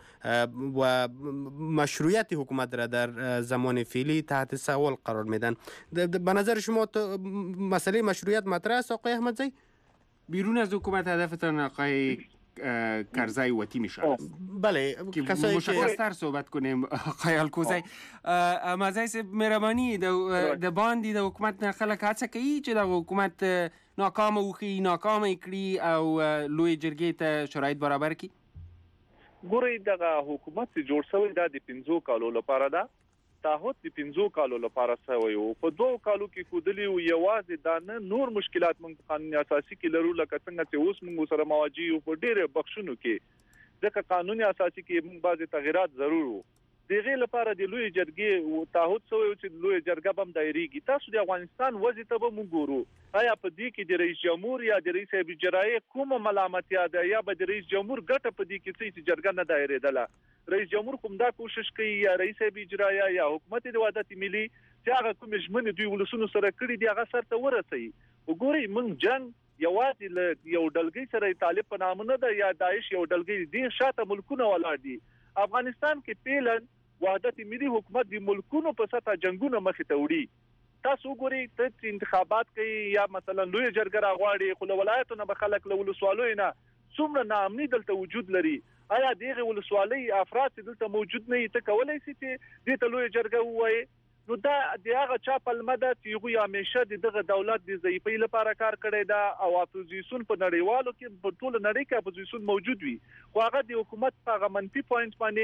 و مشروعیت حکومت را در زمان فعلی تحت سوال قرار میدن. به نظر شما مسئله مشروعیت مطرح است آقای احمدزی؟ بیرون از حکومت هدفتان آقای کرزی و تیمش است. بله، کسایی مشخص‌تر صحبت کنیم آقای الکوزی. احمدزی مهربانی د باندې د حکومت نه خلک هڅه کوي چې د حکومت ناکام وکړي، ناکام کړي او لوی جرګې ته شرایط برابر کړي. ګورئ دغه حکومت چې جوړ شوی دا د 15 کالو لپاره ده. تعهد د 15 کالو لپاره شوی او په 2 کالو کې خودلی او یوازې دا نه نور مشکلات موږ قانون اساسي کې لرو لکه څنګه چې اوس موږ سره مواجه یو په ډېر بخښونو کې ځکه قانون اساسي کې موږ بعضي تغیرات ضرور وو. دغه لپاره د لوی جرګې او تعهد شوی چې لوی جرګه بم دایریږي. تاسو د افغانستان وضعیت به موږ ګورو آیا په دې کې د رئیس جمهور یا د رئیس اجرایه کومه ملامتیا ده یا به د رئیس جمهور ګټه په دې کې چې جرګه نه دایریدله. رئیس جمهور کوم دا کوشش کوي یا رئیس اجرایه یا حکومت د وحدت ملي چې هغه کوم ژمنې دوی ولسونو سره کړی دی هغه سره ورسوي. وګورئ موږ جنگ یوازې یو ډلګۍ سره طالب په نامه نه ده یا داعش یو ډلګۍ دي شاته ملکونه ولاړ دي. افغانستان کې پیلن وحدت ملي حکومت د ملکونو په سطح جنگونه مخې ته وړي. تاسو ګورئ ته انتخابات کوي یا مثلا لوی جرګه راغواړي خو ولایتونه به خلک له ولسوالۍ نه څومره ناامني دلته وجود لري. آیا دغه ولسوالۍ افراد دلته موجود نه ته کولای شي چې د لوی جرګه وایي؟ نو دا دغه چا پلمه ده چې یو همیشه دغه دولت د ضعیفۍ لپاره کار کړی دا او اپوزیسیون په نړیوالو کې په ټول نړۍ کې اپوزیسیون موجود وي خو هغه د حکومت په منفي پوینټ باندې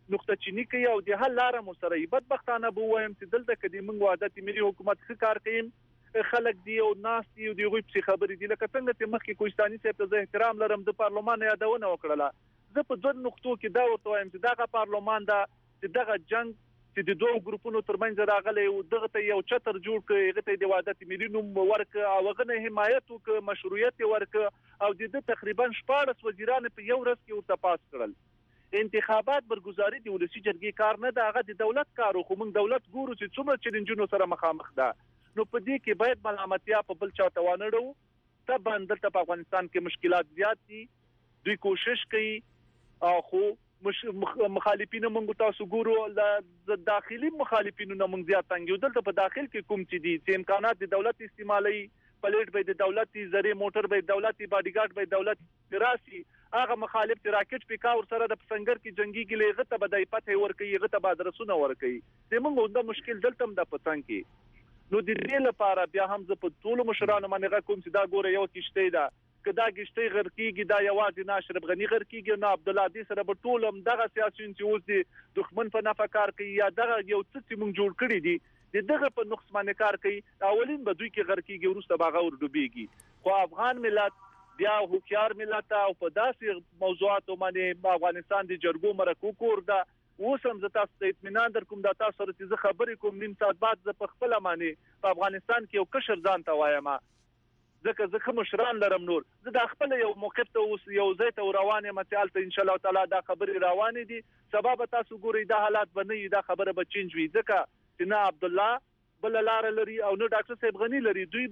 نقطه چینی کوي او د حل لار مو سره بدبختانه به وایم چې دلته کدي موږ وعده ملي حکومت ښه کار کوي خلک دی او ناس دی د غوي په خبرې دي لکه څنګه چې مخکې کوهستاني صاحب ته احترام لرم د پارلمان یادونه وکړه زه په دوه نقطو کې دا ورته وایم چې دغه پارلمان دا دغه جنگ چې د دوه ګروپونو ترمنځ راغلی او دغه ته یو چتر جوړ کړي هغه ته د وحدت ملي نوم ورک او غنه حمایت او مشروعیت ورک او د تقریبا 14 وزیران په یو ورځ کې ورته پاس کړل انتخابات برگزاري د ولسی جرګې کار نه ده هغه د دولت کار خو موږ دولت ګورو چې څومره چیلنجونو سره مخامخ ده نو په دې کې باید ملامتیا په بل چا توانړو ته باندې په افغانستان کې مشکلات زیات دي دوی کوشش کوي او خو مخالفین موږ تاسو ګورو د داخلي مخالفینو نه موږ زیات څنګه دلته په داخل کې کوم چې دي چې امکانات د دولت استعمالي پلیټ به د دولتي زری موټر به دولتي باډیګارد به دولت راسي هغه مخالف چې راکټ پیکاور سره د پسنګر کې جنگي کې لغه ته بدای پته ورکي هغه ته بادرسونه ورکي د موږ د مشکل دلته هم د پتنګ کې نو د دې لپاره بیا هم زه په ټول مشرانو باندې کوم چې دا ګوره یو کشته ده کدا گشتي غرقيږي دا یوازې ناشرب غني غرقيږي نو عبد الله دې سره په ټولم دغه سیاسيون چې اوس دي دښمن په نفع کار کوي یا دغه یو څه چې موږ جوړ کړی دي دغه په نقص باندې کار کوي اولین به دوی کې غرقيږي ورسته باغ اور ډوبېږي خو افغان ملت بیا هوښیار ملت او په داسې موضوعاتو باندې افغانستان د جرګو مرکو کور ده اوس هم زه تاسو ته اطمینان در کوم دا تاسو سره چې زه خبرې کوم نیم ساعت بعد زه په خپل باندې په افغانستان کې یو کشر ځان ته وایم ځکه مشران لرم نور زه د خپل یو موقف ته اوس یو ځای ته روانه متعال ته ان شاء الله تعالی دا خبرې روانې دي سبب تاسو ګورئ دا حالات باندې دا خبره به چینج وي ځکه چې نه عبد الله بل لار لري او نه ډاکټر صاحب غنی لري دوی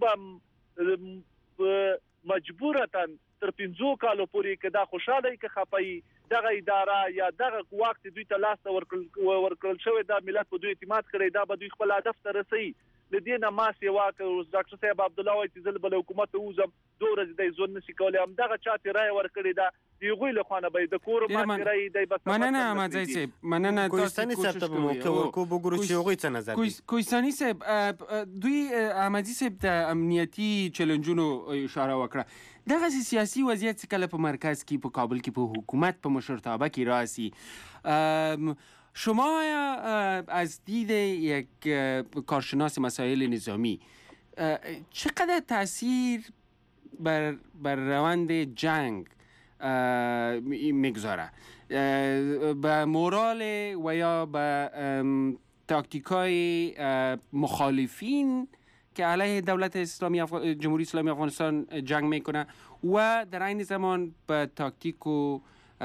به مجبورتاً تر 15 کالو پورې کدا خوشاله کې خپي دغه اداره یا دغه وخت دوی ته لاس ورکړل شوی دا ملت په دوی اعتماد کړي دا به دوی خپل هدف ته رسي لدې نه ما سیوا ک ډاکټر صاحب عبد الله وایي چې بل حکومت وزم دوه ورځې د ځون نشي کولای هم دغه چاته رائے ورکړي دا دی غوی له خانه به د کور ما رائے دی بس مننه احمد صاحب مننه کوهستاني صاحب ته موقع ورکو بګورو چې غوی څه نظر دي کوهستاني صاحب دوی احمدي صاحب ته امنیتي چیلنجونو اشاره وکړه دغه سیاسي وضعیت چې کله په مرکز کې په کابل کې په حکومت په مشرتابه کې راسي شما از دید یک کارشناس مسائل نظامی چقدر تاثیر بر روند جنگ میگذاره به مورال و یا به تاکتیکای مخالفین که علیه دولت اسلامی جمهوری اسلامی افغانستان جنگ میکنه و در عین زمان به تاکتیک و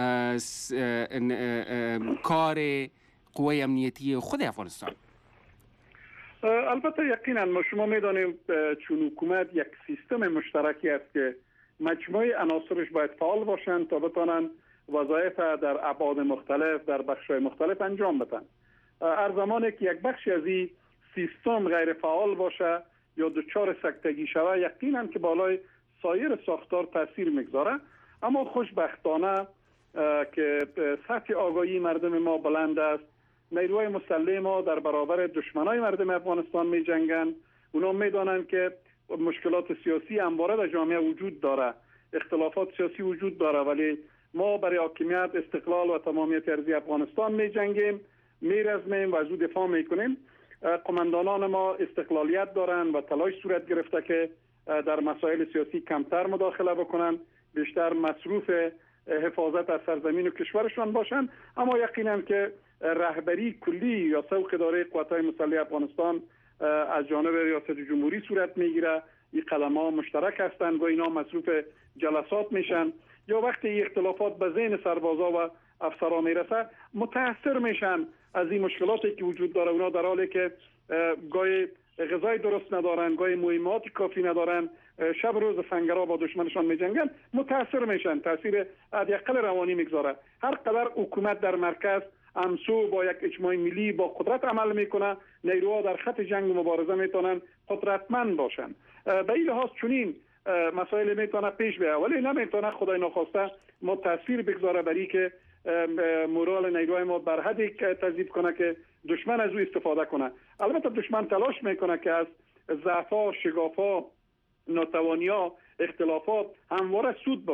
کار قوای امنیتی خود افغانستان البته یقینا ما شما میدانیم چون حکومت یک سیستم مشترکی است که مجموعه عناصرش باید فعال باشند تا بتوانند وظایف در ابعاد مختلف در بخش‌های مختلف انجام بدن. هر زمانی که یک بخشی از این سیستم غیر فعال باشه یا دچار سکتگی شود یقینا که بالای سایر ساختار تاثیر میگذاره اما خوشبختانه که سطح آگاهی مردم ما بلند است نیروهای مسلح ما در برابر دشمنای مردم افغانستان می جنگند اونا میدانند که مشکلات سیاسی همواره در جامعه وجود داره اختلافات سیاسی وجود داره ولی ما برای حاکمیت استقلال و تمامیت ارضی افغانستان می جنگیم میرزمیم و از او دفاع میکنیم قماندانان ما استقلالیت دارند و تلاش صورت گرفته که در مسائل سیاسی کمتر مداخله بکنند بیشتر مصروف حفاظت از سرزمین و کشورشان باشند اما یقینا که رهبری کلی یا سوق اداره قوات‌های مسلح افغانستان از جانب ریاست جمهوری صورت میگیره این قدم‌ها مشترک هستند و اینا مصروف جلسات میشن یا وقتی این اختلافات به ذهن سربازا و افسران میرسه متاثر میشن از این مشکلاتی که وجود داره اونا در حالی که گاهی غذای درست ندارن گاهی مهمات کافی ندارن شب روز سنگرها با دشمنشان میجنگن متاثر میشن تاثیر حداقل روانی میگذاره هر قدر حکومت در مرکز همسو با یک اجماع ملی با قدرت عمل میکنه نیروها در خط جنگ و مبارزه میتونن قدرتمند باشن به این لحاظ چنین مسائل میتونه پیش بیاد ولی نمیتونه خدای ناخواسته ما تاثیر بگذاره بری که مورال نیروهای ما بر حدی تضعیف کنه که دشمن از او استفاده کنه البته دشمن تلاش میکنه که از ضعف‌ها شگاف‌ها ناتوانی‌ها اختلافات همواره سود ببرن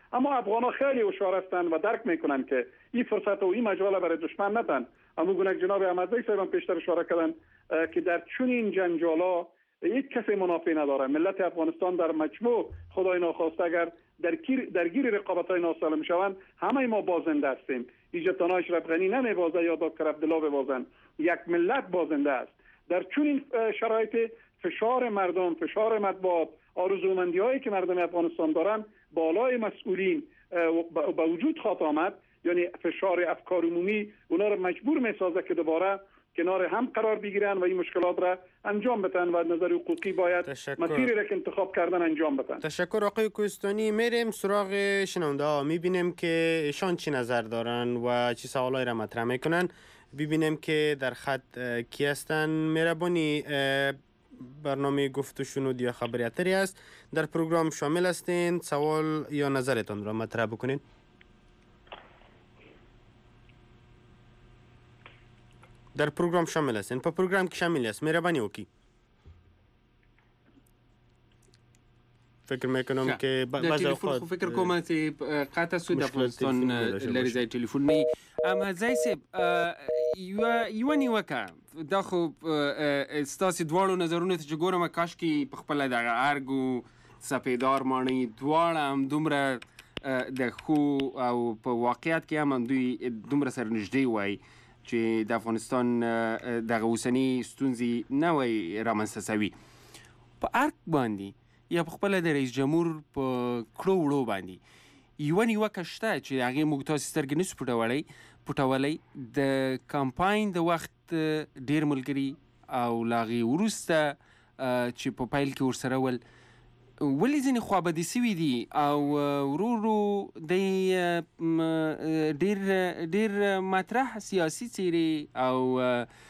اما افغان‌ها خیلی هوشیار هستند و درک میکنن که این فرصت و این مجال برای دشمن ندن. اما گونه جناب احمدزی صاحب پیشتر اشاره کردن که در چنین جنجالا یک کسی منافع نداره. ملت افغانستان در مجموع خدای ناخواسته اگر درگیر رقابت‌های ناسالم شوند، همه ما بازنده هستیم. ایجتان اشرف غنی نمیبازه یا دکتر عبدالله ببازن، یک ملت بازنده است. در چنین شرایط فشار مردم، فشار مطبوعات، آرزومندی‌هایی که مردم افغانستان دارن بالای مسئولین به وجود خواهد آمد، یعنی فشار افکار عمومی اونا رو مجبور میسازه که دوباره کنار هم قرار بگیرن و این مشکلات را انجام بدن و نظر حقوقی باید مسیری را که انتخاب کردن انجام بدن. تشکر آقای کوهستانی. میریم سراغ شنونده ها، میبینیم که ایشان چی نظر دارن و چی سوالای را مطرح میکنن. ببینیم که در خط کی هستن. مهربانی، برنامه گفت و شنود یا خبریاتری است، در پروگرام شامل هستین، سوال یا نظرتان را مطرح بکنین. در پروگرام شامل هستین، په پروگرام کې شامل یاست، مهرباني وکړئ. فکر میکنم که بعضی اوقات فکر کوم چې قطع سود افغانستان لري ځای ټلیفون می اما ځای یو نیوکه دا خو ستاسو دواړو نظرونو ته چې ګورم کاش کې په خپل دغه ارګو سپیدار مانی دواړه هم دومره د خو او په واقعیت کې هم دوی دومره سره نږدې وای چې د افغانستان دغه اوسنی ستونزې نه وای رامنځته سوي په ارګ باندې یا په خپل د رئیس جمهور په کړو وړو باندې یو نیوکه شته چې هغه موږ تاسو سترګې نشو پټولای د کمپاین د وخت ډیر ملګری او لاغي ورسته چې په پایل کې ورسره ول ولې ځینې خوابدي سوي دي او ورو د ډیر مطرح سیاسي څیرې او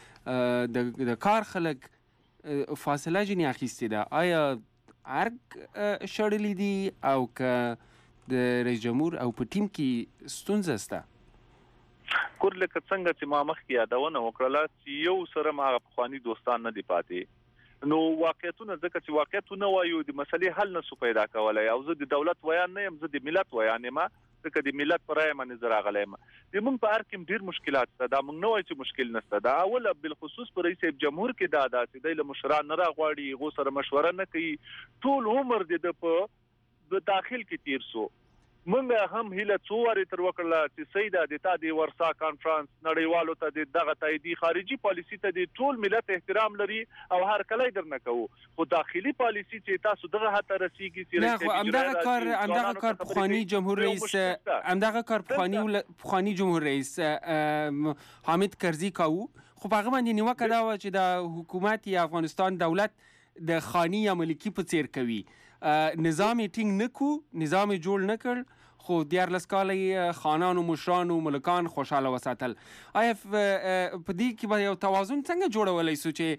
د کار خلک فاصله جنې اخیستې ده. آیا ارګ شړلې دي او که د رئیس جمهور او په ټیم کې ستونزه سته؟ کور لکه څنګه چې ما مخکې یادونه وکړله چې یو سره ما پخواني دوستان نه دي پاتې، نو واقعیتونه ځکه چې واقعیتونه وایو د مسلې حل نسو پیدا کولای. او زه د دولت ویان نه یم، زه د ملت ویان یم، ځکه د ملت پر رای باندې زه راغلی یم. د موږ په ارګ کې ډېر مشکلات شته، دا موږ نه وایو چې مشکل نشته. دا اوله بالخصوص په رئیس جمهور کې دا ده چې دی له مشران نه راغواړي، هغو سره مشوره نه کوي. ټول عمر د په داخل کې تیر سو. موږ هم هیله څو وارې تر وکړله چې سیده د تا د ورسا کانفرنس نړیوالو ته د دغه تاییدي خارجي پالیسي ته د ټول ملت احترام لري او هر کله یې درنه کوو، خو داخلي پالیسي چې تاسو دغه حتی رسیږي چې نه خو همدغه کار پخواني جمهور رئیس پخواني جمهور رئیس حامد کرزي کاوه، خو په هغه باندې نیوکه دا وه چې د حکومت یا افغانستان دولت د خاني یا ملکي په څیر کوي. نظام ټینګ نکو، نظام جوړ نکړ، خو 14 کاله خانان و مشران و ملکان خوشحاله وساتل. آیا په دې کې به یو توازن څنګه جوړولی سو چې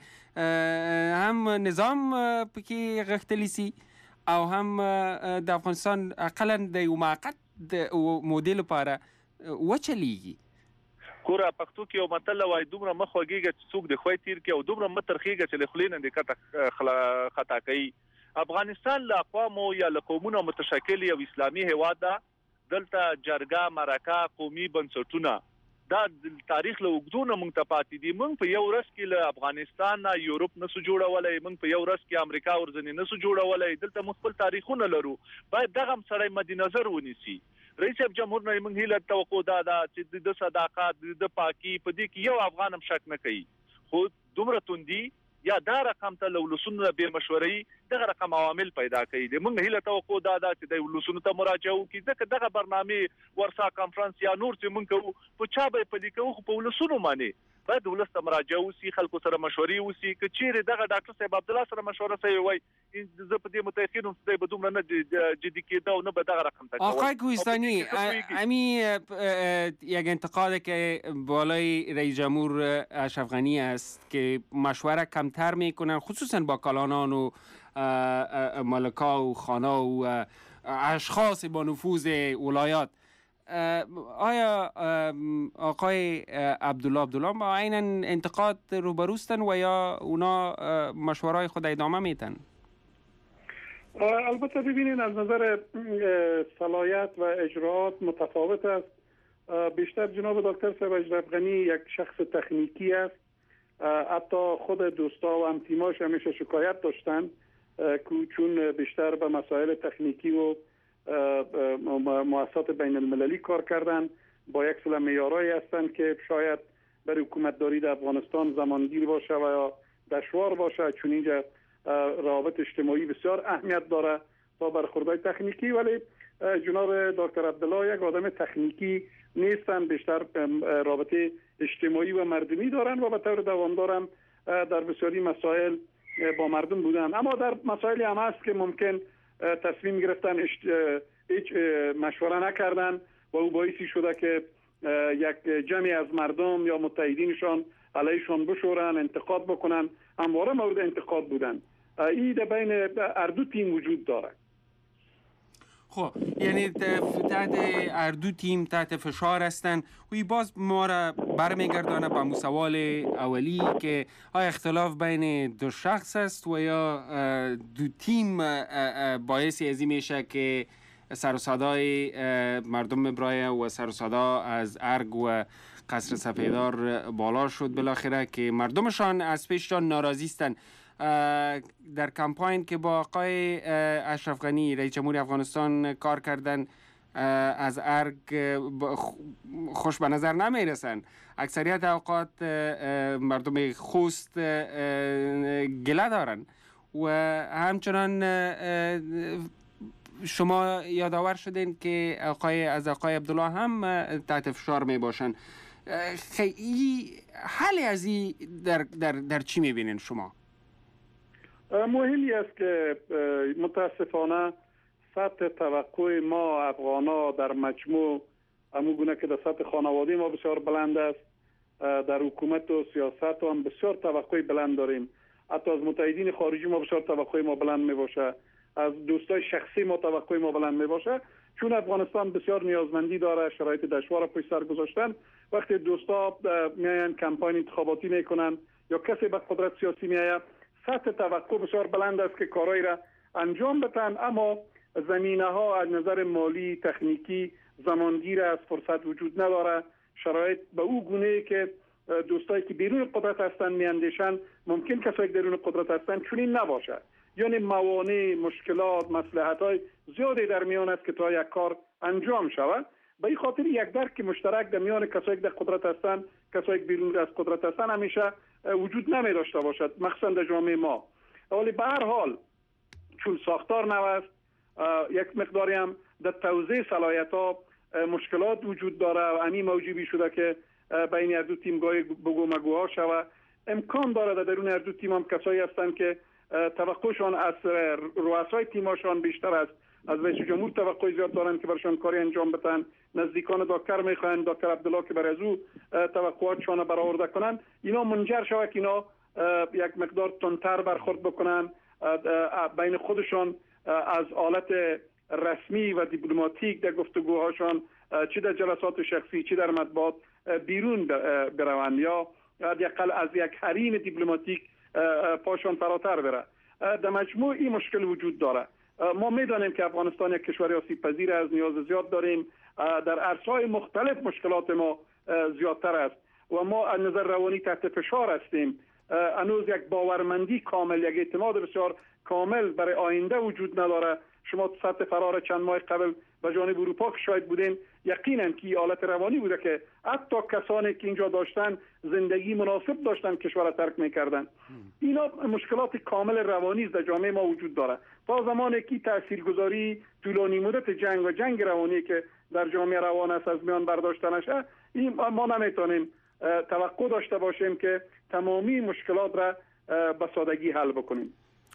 هم نظام پکې غښتلی سي او هم د افغانستان اقلا د یو موقت مودې لپاره وچلیږي؟ ګوره پښتو کې یو متل وایي دومره مه خوږېږه چې څوک د خوی تیر کړي او دومره مه ترخېږه چې له خولې نه دې خطا کوي. افغانستان له اقوامو یا له قومونو متشکل یو اسلامي هیواد ده. دلته جرګه، مرکه، قومي بنسټونه دا تاریخ له اوږدو نه موږ ته پاتې دي. موږ په یو ورځ کې له افغانستان نه یورپ نسو جوړولی، موږ په یو ورځ کې امریکا ورځنې نسو جوړولی. دلته موږ خپل تاریخونه لرو، باید دغه هم سړی مد نظر ونیسي. رئیس جمهور نه موږ هیله توقع دا ده چې د صداقت، د پاکي په دې کې یو افغان هم شک نه کوي، خو دومره توندي یا دا رقم ته له ولسونو بې مشورې دغه رقم عوامل پیدا کوي. د موږ هیله توقع دا ده چې د ولسونو ته مراجعه وکړي، ځکه دغه برنامې ورسا کانفرنس یا نور چې موږ کوو په چا به یې پلي کوو، خو په ولسونو باندې باید ولس ته مراجعه وسي، خلکو سره مشورې وسي. که چیرې دغه ډاکټر صاحب عبدالله سره مشوره سوې وای، زه په دې متأکد یم چې دی به دومره نه جدي کېده و نه به دغه رقم ته کول. آقای کوهستانی، امی یک انتقاد که بالای رئیس جمهور اشرف غنی است که مشوره کمتر میکنن خصوصا با کلانان و ملکا و خانا و اشخاص با نفوذ ولایات. آیا آقای عبدالله با این انتقاد روبروستن و یا اونا مشورای خود ادامه میتن؟ البته ببینید از نظر صلاحیت و اجراءات متفاوت است. بیشتر جناب دکتر صاحب اشرف غنی یک شخص تکنیکی است. حتی خود دوستا و همتیماش همیشه شکایت داشتن چون بیشتر به مسائل تکنیکی و مؤسسات بین المللی کار کردن، با یک سلسله معیارایی هستند که شاید برای حکومت داری در افغانستان زمانگیر باشه و یا دشوار باشه، چون اینجا روابط اجتماعی بسیار اهمیت داره تا برخوردهای تکنیکی. ولی جناب دکتر عبدالله یک آدم تکنیکی نیستن، بیشتر رابطه اجتماعی و مردمی دارن و به طور دوامدار هم در بسیاری مسائل با مردم بودن. اما در مسائلی هم هست که ممکن تصمیم گرفتن هیچ مشوره نکردن و او باعثی شده که یک جمعی از مردم یا متحدینشان علیشان بشورن، انتقاد بکنن. همواره مورد انتقاد بودن. این در بین هر دو تیم وجود داره. خب یعنی تحت هر دو تیم تحت فشار هستن. و باز ما را برمیگردانه به سوال اولی که آیا اختلاف بین دو شخص است و یا دو تیم باعثی از این میشه که سر و صدای مردم برایه و سر و صدا از ارگ و قصر سپیدار بالا شد بالاخره که مردمشان از پیششان ناراضی هستند. در کمپاین که با آقای اشرف غنی رئیس جمهور افغانستان کار کردن از ارگ خوش به نظر نمی رسند. اکثریت اوقات مردم خوست گله دارن و همچنان شما یادآور شدین که آقای عبدالله هم تحت فشار می باشن. خیلی حالی از این در چی می بینین شما؟ مهمی است که متاسفانه سطح توقع ما افغانا در مجموع همون که در سطح خانواده ما بسیار بلند است. در حکومت و سیاست هم بسیار توقع بلند داریم. حتی از متحدین خارجی ما بسیار توقع ما بلند می باشه، از دوستای شخصی ما توقع ما بلند می باشه، چون افغانستان بسیار نیازمندی داره شرایط دشوار پشت سر گذاشتن. وقتی دوستا میاین کمپاین انتخاباتی میکنن یا کسی به قدرت سیاسی میآید، سطح توقع بسیار بلند است که کارایی را انجام بدن، اما زمینه ها از نظر مالی، تکنیکی، زمانگیر است، فرصت وجود نداره. شرایط به او گونه که دوستایی که بیرون قدرت هستند میاندیشن ممکن کسایی که درون قدرت هستند چنین نباشه. یعنی موانع، مشکلات، مصلحت‌های زیادی در میان است که تا یک کار انجام شود. به این خاطر یک درک مشترک در میان کسایی که در قدرت هستند، کسایی که بیرون از قدرت هستند همیشه وجود نمی داشته باشد، مخصوصا در جامعه ما. ولی به هر حال چون ساختار نو است، یک مقداری هم در توزیع صلاحیت‌ها مشکلات وجود داره و همین موجبی شده که بین هر دو تیم گاهی بگو مگوها شود. امکان داره در درون هر دو تیم هم کسایی هستند که توقعشان از رؤسای تیمشان بیشتر است، از رئیس جمهور توقع زیاد دارن که برشان کاری انجام بدن. نزدیکان دکتر میخواین دکتر عبدالله که برای از او توقعاتشان برآورده کنن، اینا منجر شود که اینا یک مقدار تندتر برخورد بکنن بین خودشان، از حالت رسمی و دیپلماتیک در گفتگوهاشان چه در جلسات شخصی چه در مطبوعات بیرون بروند یا حداقل از یک حریم دیپلماتیک پاشان فراتر بره. در مجموع این مشکل وجود داره. ما میدانیم که افغانستان یک کشور آسیب پذیر است، نیاز زیاد داریم. در عرصه‌های مختلف مشکلات ما زیادتر است و ما از نظر روانی تحت فشار هستیم. هنوز یک باورمندی کامل، یک اعتماد بسیار کامل برای آینده وجود نداره. شما سطح فرار چند ماه قبل به جانب اروپا که شاید بودین، یقینا که حالت روانی بوده که حتی کسانی که اینجا داشتن زندگی مناسب داشتن کشور را ترک میکردن. اینا مشکلات کامل روانی در جامعه ما وجود داره. تا زمانی که تاثیرگذاری طولانی مدت جنگ و جنگ روانی که در جامعه روان است از میان برداشته نشه، این ما نمیتونیم توقع داشته باشیم که تمامی مشکلات را به سادگی حل بکنیم.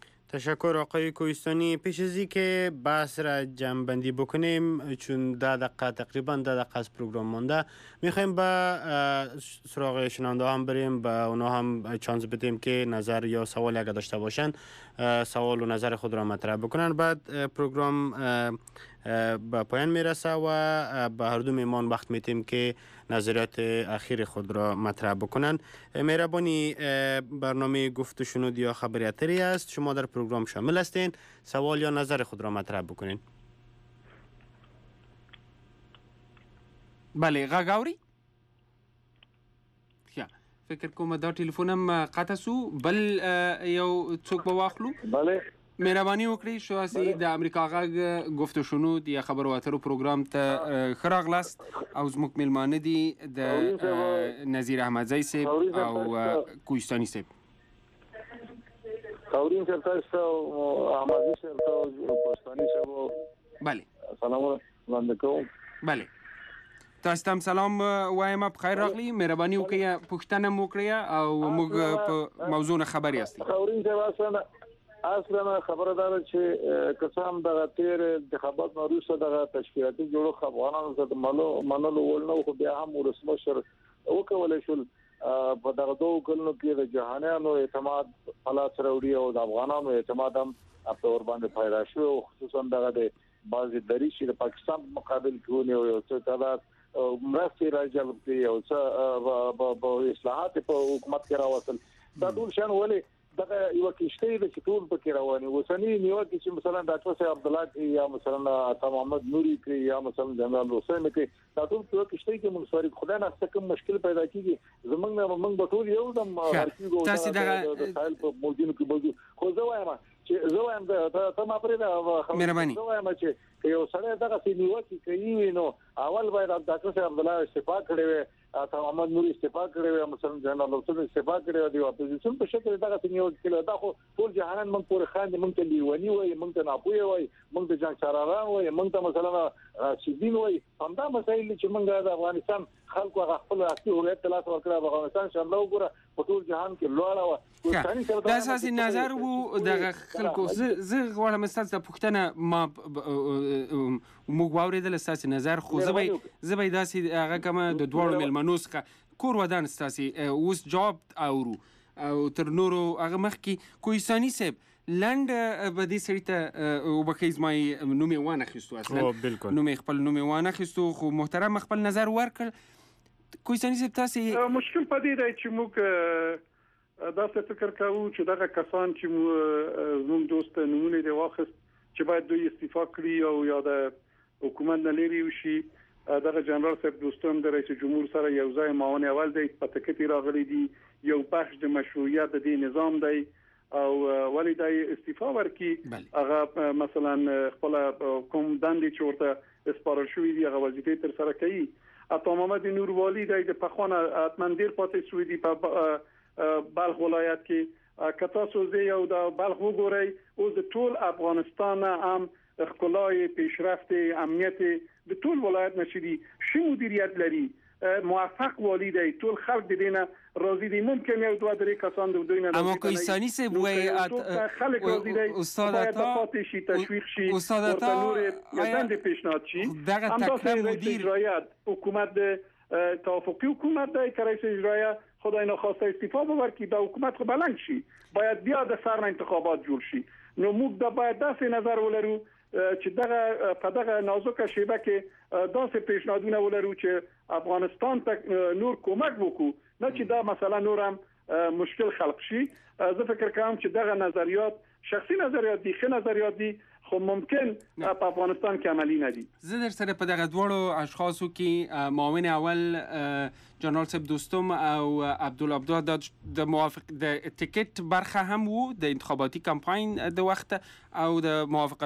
تشکر آقای کوهستانی. پیش از این که بحث را جمع‌بندی بکنیم، چون 10 دقیقه تقریبا 10 دقیقه از پروگرام مونده، میخوایم به سراغ شنونده هم بریم، به اونا هم چانس بدیم که نظر یا سوال اگر داشته باشن سوال و نظر خود را مطرح بکنن. بعد پروگرام به پایان میرسه و به هر دو میمان وقت میتیم که نظریات اخیر خود را مطرح بکنن. مهربانی، برنامه گفت و شنود یا خبری اتری است. شما در پروگرام شامل هستین، سوال یا نظر خود را مطرح بکنین. بله، غاغاوري فکر کوم دا ټلیفونم قطع سو. بل یو څوک به واخلو. بله، مهرباني وکړئ شواسي د امریکا غږ گفت و شنود یا خبرو اترو پروګرام ته ښه راغلاست او زموږ میلمانه دي د نظیر احمدزی صاحب او کوهستاني صاحب. خاورین صاحب تاسو احمدزی صاحب او کوهستاني صاحب. بله، سلام وړاندې کوم. بله، تاسو ته سلام وایم. بخیر راغلی. مهرباني وکړئ پوښتنه مو وکړئ او موږ په موضوع نه خبر یاستئ. خاورین صاحب اصلا خبره ده چې قسم د تیر انتخابات وروسته د تشکیلاتي جوړښت افغانانو ته منلو ولنو، خو بیا هم ولسمشر وکولای شول په دغه دوه کلونو کې د جهانیانو اعتماد خلاص راوړي او د افغانانو اعتماد هم په ور باندې پیدا شو، خصوصا دغه د بعضی دریشي د پاکستان مقابل کې یو څه تعداد مرستې راجلب کړي او څه په اصلاحات په حکومت کې راوصل. دا ټول شان ولې دغه یو کېشته د ټول په کې رواني وسنی نیوکه چې مثلا ډاکټر صاحب عبد الله کې یا مثلا عطا محمد نوري کې یا مثلا جنرال حسین کې دا ټول په کېشته کې موږ سوري خدای نه څه کوم مشکل پیدا کیږي زمونږ به ټول یو دم هرکیږي تاسو د فایل په موجود کې موجود خو زه وایم چې زه وایم ته ما پرې دا مهرباني زه وایم چې یو سره دغه نیوکه کوي نو اول باید ډاکټر صاحب عبد الله استعفا کړی وي، عطا محمد نوري استعفا کړی وي، مثلا جنرال حسین استعفا کړی وي، د اپوزیشن په شکل دغه نیوکه کړي. دا خو ټول جهانن موږ پورې خاندي، موږ ته لیونی وای، موږ ته ناپوهي وای، موږ ته جنگ سراران وای، موږ ته مثلا راشدین وای. همدا مسایل چې موږ د افغانستان خلکو خپل اصلي هویت ته لاس ورکړه، افغانستان شامل وګوره په ټول جهان کې لوړه و. دا اساسي نظر وو دغه خلکو. زه غواړم ستاسو د پوښتنه ما موږ واورېدل ستاسو نظر، خو زه به داسې هغه کومه د دوړو میلمنو څخه کور ودان ستاسو اوس جواب اورو او تر نورو هغه مخکې کوهستاني صاحب لنډ به دې سړي ته وبخښئ زما نوم یې وانخیستو، اصلا نوم خپل نوم یې وانخیستو، خو محترم خپل نظر ورکړ. کوهستاني صاحب تاسو مشکل په دې دی چې موږ داسې فکر کوو چې دغه کسان چې زموږ دوست نمونه دی واخست چې باید دوی استعفا کړي او یا د حکومت نه لري وشي. دغه جنرال صاحب دوستم د رئیس جمهور سره یو ځای معاون اول دی په تکتی راغلي دي، یو بخش د مشروعیت د دې نظام دی او ولی دا استعفا ورکي هغه مثلا خپل کوم دندې چې ورته اسپارل شوې دي هغه وظیفې تر سره کوي. عطا محمد نور والی دی د پخوانه اتمندیر پاتې شوې دي په بلخ ولایت کې. کتا سوزي او د بلخ وګورئ او د ټول افغانستان هم خپلای پیشرفت امنیت د ټول ولایت نشدي شي مدیریت لري، موفق والی دی، ټول خلک د دینه راضي دي. ممکن یو دوه درې کسان د دوی نه اما کوهستاني صاحب وای خلک راضي دي، استاد عطا شي تشویق شي، استاد عطا یادند پیشنهاد شي. دغه تکرار مدیر حکومت توافقی حکومت دی که رئیس اجرایی خدای ناخواسته استعفا بورکی دا حکومت خو بلند شي، باید بیا د سر انتخابات جوړ شي. نو موږ دا باید داسې نظر ولرو چې دغه په دغه نازکه شیبه کې داسې پیشنهادونه ولرو چې افغانستان ته نور کومک وکړو، نه چې دا مثلا نور هم مشکل خلق شي. زه فکر کوم چې دغه نظریات شخصي نظریات دي، ښه نظریات دي، خو ممکن په افغانستان کې عملی نه دي. زه در سره په دغه دوړو اشخاصو کې معاون اول جنرال صاحب دوستم او عبدالله د موافق د ټیکټ برخه هم وو د انتخاباتي کمپاین د وخت او د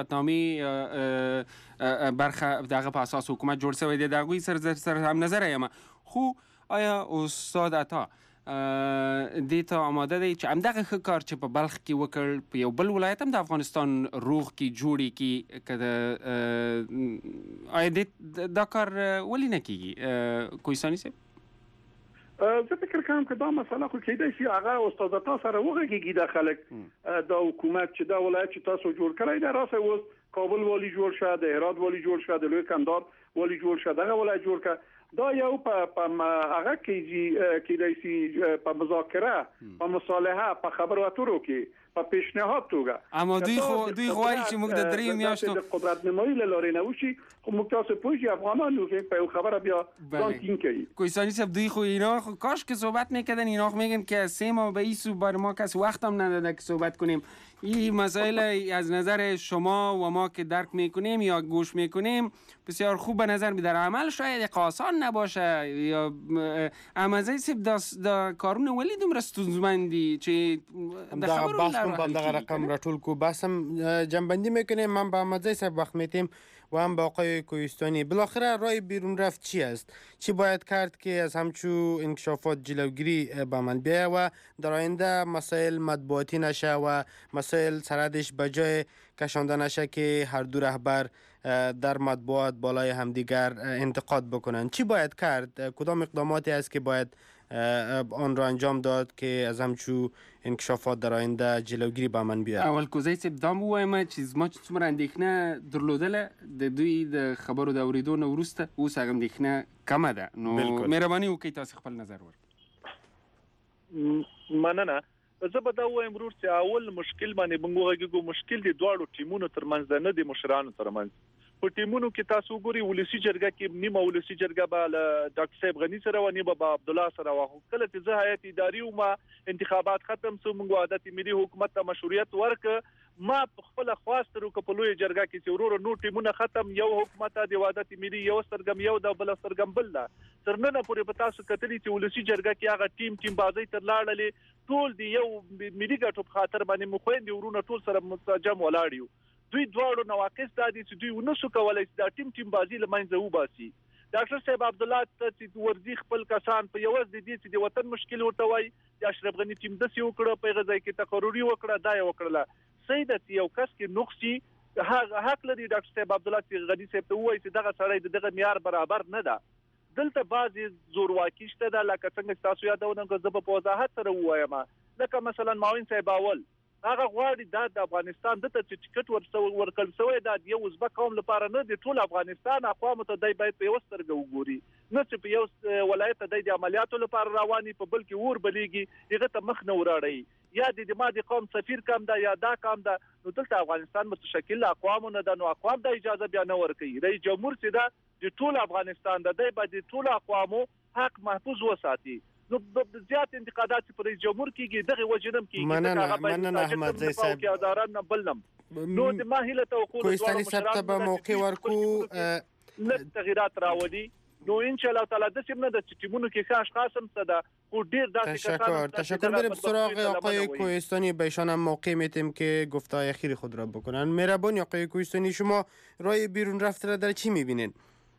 موافقتنامې برخه دغه په اساس حکومت جوړ شوی دی. دغه سره هم نظر یم. خو آیا استاد عطا دې ته آماده دی چې همدغه ښه کار چې په بلخ کې وکړ په یو بل ولایت هم د افغانستان روغ کې جوړې کې که آیا دا کار ولې نه کېږي کوهستاني صاحب؟ زه فکر کوم چې دا مسله خو کېدای شي هغه استاد عطا سره وغږېږي د خلک دا حکومت چې دا ولایت چې تاسو جوړ کړی دی راسه اوس کابل والی جوړ شه، د هرات والی جوړ شه، د لوی کندهار والی جوړ شه، دغه ولایت جوړ کړه دا یو په هغه کې د په مذاکره په مصالحه په خبرو اترو کې په پیشنهاد توګه اما دوی خو وایي چې موږ د 3 میاشتو د قدرت نمایي لارې نه وشي خو موږ تاسو پوهیږئ افغانانو کې په خبره بیا ځان تین کوي کوهستانی صاحب دوی خو اینا کاش که صحبت میکردن اینا میگن که 3 ماه به این سو بر ما کس وقت هم نداده که صحبت کنیم این مسائل از نظر شما و ما که درک میکنیم یا گوش میکنیم بسیار خوب به نظر می در عمل شاید آسان نباشه یا امازی سیب دا کارون ولی دومره ستونزمندی چې د خبرو لپاره رقم راټول کو باسم جنبندی میکنیم من با امازی سیب وقت میتیم و هم با آقای کوهستانی بالاخره راه بیرون رفت چی است؟ چی باید کرد که از همچون انکشافات جلوگیری به من بیاید و در آینده مسائل مطبوعاتی نشه و مسائل سردش به جای کشانده نشه که هر دو رهبر در مطبوعات بالای همدیگر انتقاد بکنن؟ چی باید کرد؟ کدام اقداماتی است که باید آن را انجام داد که از همچون انکشافات در آینده جلوگیری به من بیاد؟ اول کوزای سیب دام وایم چې ما چې څومره اندېښنه درلودله د دوی د خبرو د اورېدو نه وروسته اوس هغه اندېښنه کمه ده نو مهرباني وکړئ تاسو خپل نظر ورکړئ. مننه. زه به دا وایم ورور چې اول مشکل باندې موږ وګورو مشکل دی دواړو ټیمونو ترمنځ نه دی مشرانو ترمنځ په ټیمونو کې تاسو وګورئ ولسی جرګه کې نیمه ولسی جرګه به ډاکټر صاحب غنی سره و نیمه به عبد الله سره و کله چې زه هیئت اداري او ما انتخابات ختم سو موږ عادت ملي حکومت ته مشروعیت ورک ما خپل خواست ورو په لوی جرګه کې چې ورور نو ټیمونه ختم یو حکومت د عادت ملي یو سرګم یو د بل سرګم بل دا ترنه پورې په تاسو کتلی چې ولسی جرګه کې هغه ټیم بازی تر لاړلې ټول دی یو ملي ګټو په خاطر باندې مخوین دی ورونه ټول سره متجم ولاړیو دوی دواړو نواقص دادي چې دوی ونسو کولای چې دا ټیم بازی لمنځه وباسي. ډاکټر صاحب عبد الله چې ورزي خپل کسان په یوز دي چې د وطن مشکل ورته وای د اشرف غنی ټیم د سی وکړه په غځای کې تقرری وکړه دا یو وکړه سیدت یو کس کې نقصي حق لري ډاکټر صاحب عبد الله چې غنی صاحب ته وای چې دغه سړی دغه معیار برابر نه ده دلته بعضی زورواکي شته دا لکه څنګه تاسو یادونه غزه په وضاحت سره وایم لکه مثلا معاون صاحب اول هغه غواړي د افغانستان د ته ټیکټ ورکړل شوی دا یو ازبک قوم لپاره نه دی ټول افغانستان اقوام ته دای باید په وسترګو وګوري نه چې په یو ولایت د عملیاتو لپاره رواني په بل کې ور بلیږي هغه ته مخ نه وراړي یا د ماده قوم سفیر کم دا یا دا کم دا نو دلته افغانستان متشکل اقوام نه د نو اقوام د اجازه بیا نه ورکړي رئیس جمهور چې دا د ټول افغانستان د دای باید ټول اقوامو حق محفوظ وساتي نو زیات انتقادات پر رئیس جمهور کیږي دغه وجنم کیږي مننه احمد زی صاحب کې اداران بلنم نو د ماهله توقع کوهستانی صاحب ته به موقع ورکو لږ تغیرات راوړي نو ان شاء الله تعالی د سیمه د ټیمونو کې ښه اشخاص هم صدا خو ډیر داسې تشکر بریم سراغ آقای کوهستانی به ایشان هم موقع میتیم که گفته‌های اخیر خود را بکنن. مهربانی آقای کوهستانی شما راه بیرون رفته را در چی میبینین؟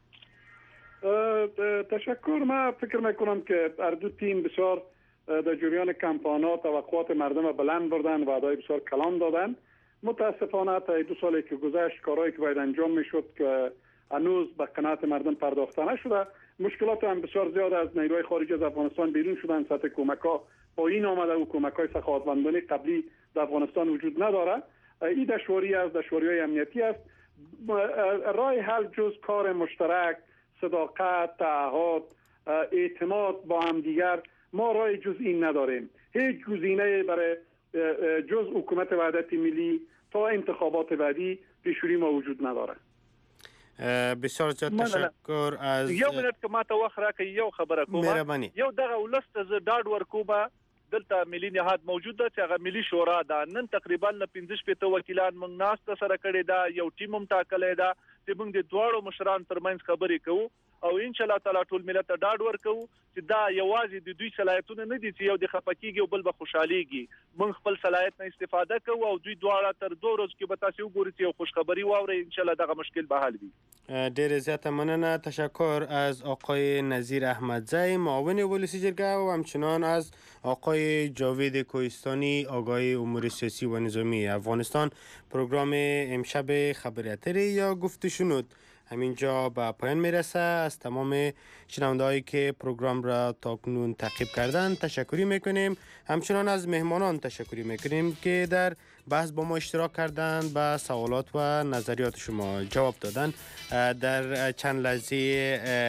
تشکر. من فکر میکنم که هر دو تیم بسیار در جریان کمپانا توقعات مردم بلند بردن وعده‌های بسیار کلان دادن. متاسفانه تا 2 سالی که گذشت کارهایی که باید انجام میشد که هنوز به قناعت مردم پرداخته نشده. مشکلات هم بسیار زیاد از نیروهای خارجی از افغانستان بیرون شدن. سطح کمک‌ها پایین آمده و کمک‌های سخاوتمندانه قبلی در افغانستان وجود نداره. این دشواری است، دشواری‌های امنیتی است. راه حل جز کار مشترک، صداقت، تعهد، اعتماد با هم دیگر ما راه جز این نداریم. هیچ گزینه برای جز حکومت وحدت ملی تا انتخابات بعدی پیش‌روی ما وجود نداره. بسیار زیاد تشکر از یو منټ که ماته وخت راکړئ یو خبره کوم یو دغه ولست زه ډاډ ورکوم دلته ملي نهاد موجود ده چې هغه ملي شورا ده نن تقریبا 15 وکیلان موږ ناست سره کړي دا یو ټیم هم ټاکلې ده چې موږ د دواړو مشران ترمنځ خبرې کوو او ان شاء الله تعالی ټول ملت ته ډاډ ورکوو چې دا یوازې د دوی صلاحیتونه نه دي چې یو د خپکیږي او بل به خوشحاليږي موږ خپل صلاحیت نه استفاده کوو او دوی دواړه تر 2 ورځې کې به تاسو وګورئ چې یو خوشخبری واوري ان شاء الله دغه مشکل به حل وي. ډیر زیات مننه. تشکر از آقای نظیر احمدزی معاون ولسی جرگه و همچنان از آقای جاوید کوهستانی آگاه امور سیاسی و نظامی افغانستان. پروگرام امشب خبریاتری یا گفتشنود همینجا به پایان میرسه. از تمام شنونده‌هایی که پروگرام را تاکنون تعقیب کردن تشکری میکنیم. همچنان از مهمانان تشکری میکنیم که در بحث با ما اشتراک کردند، به سوالات و نظریات شما جواب دادن. در چند لحظه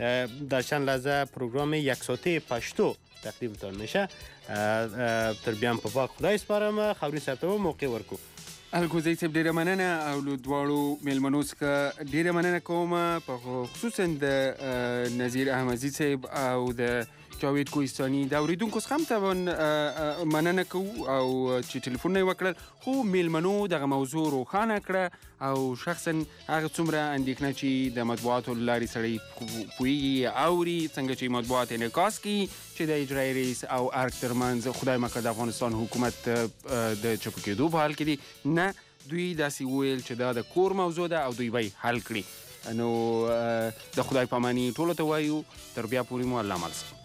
در چند لحظه پروگرام یک ساعته پشتو تقدیمتان میشه. تر بیان په پاک خدای سپارم. خاورین صاحب ته موقع ورکو. الکوزی صاحب ډیره مننه او له دواړو میلمنو څخه ډیره مننه کوم، په خصوصا د نظیر احمدزي صاحب او د جاوید کوهستاني د اوریدونکو څخه هم طبعا مننه کوو او چې ټلیفون یې وکړل، خو میلمنو دغه موضوع روښانه کړه او شخصا هغه څومره اندېښنه چې د مطبوعاتو له لارې سړی پوهېږي اوري څنګه چې مطبوعات انعکاس کوي چې د اجرایي رئیس او ارګ ترمنځ خدای مکړه د افغانستان حکومت د چپه کېدو په حال کې دي. نه، دوی داسې وویل چې دا د کور موضوع ده او دوی به یې حل کړي. نو د خدای پاماني ټولو ته وایو، تر بیا پورې مو الله مل شه.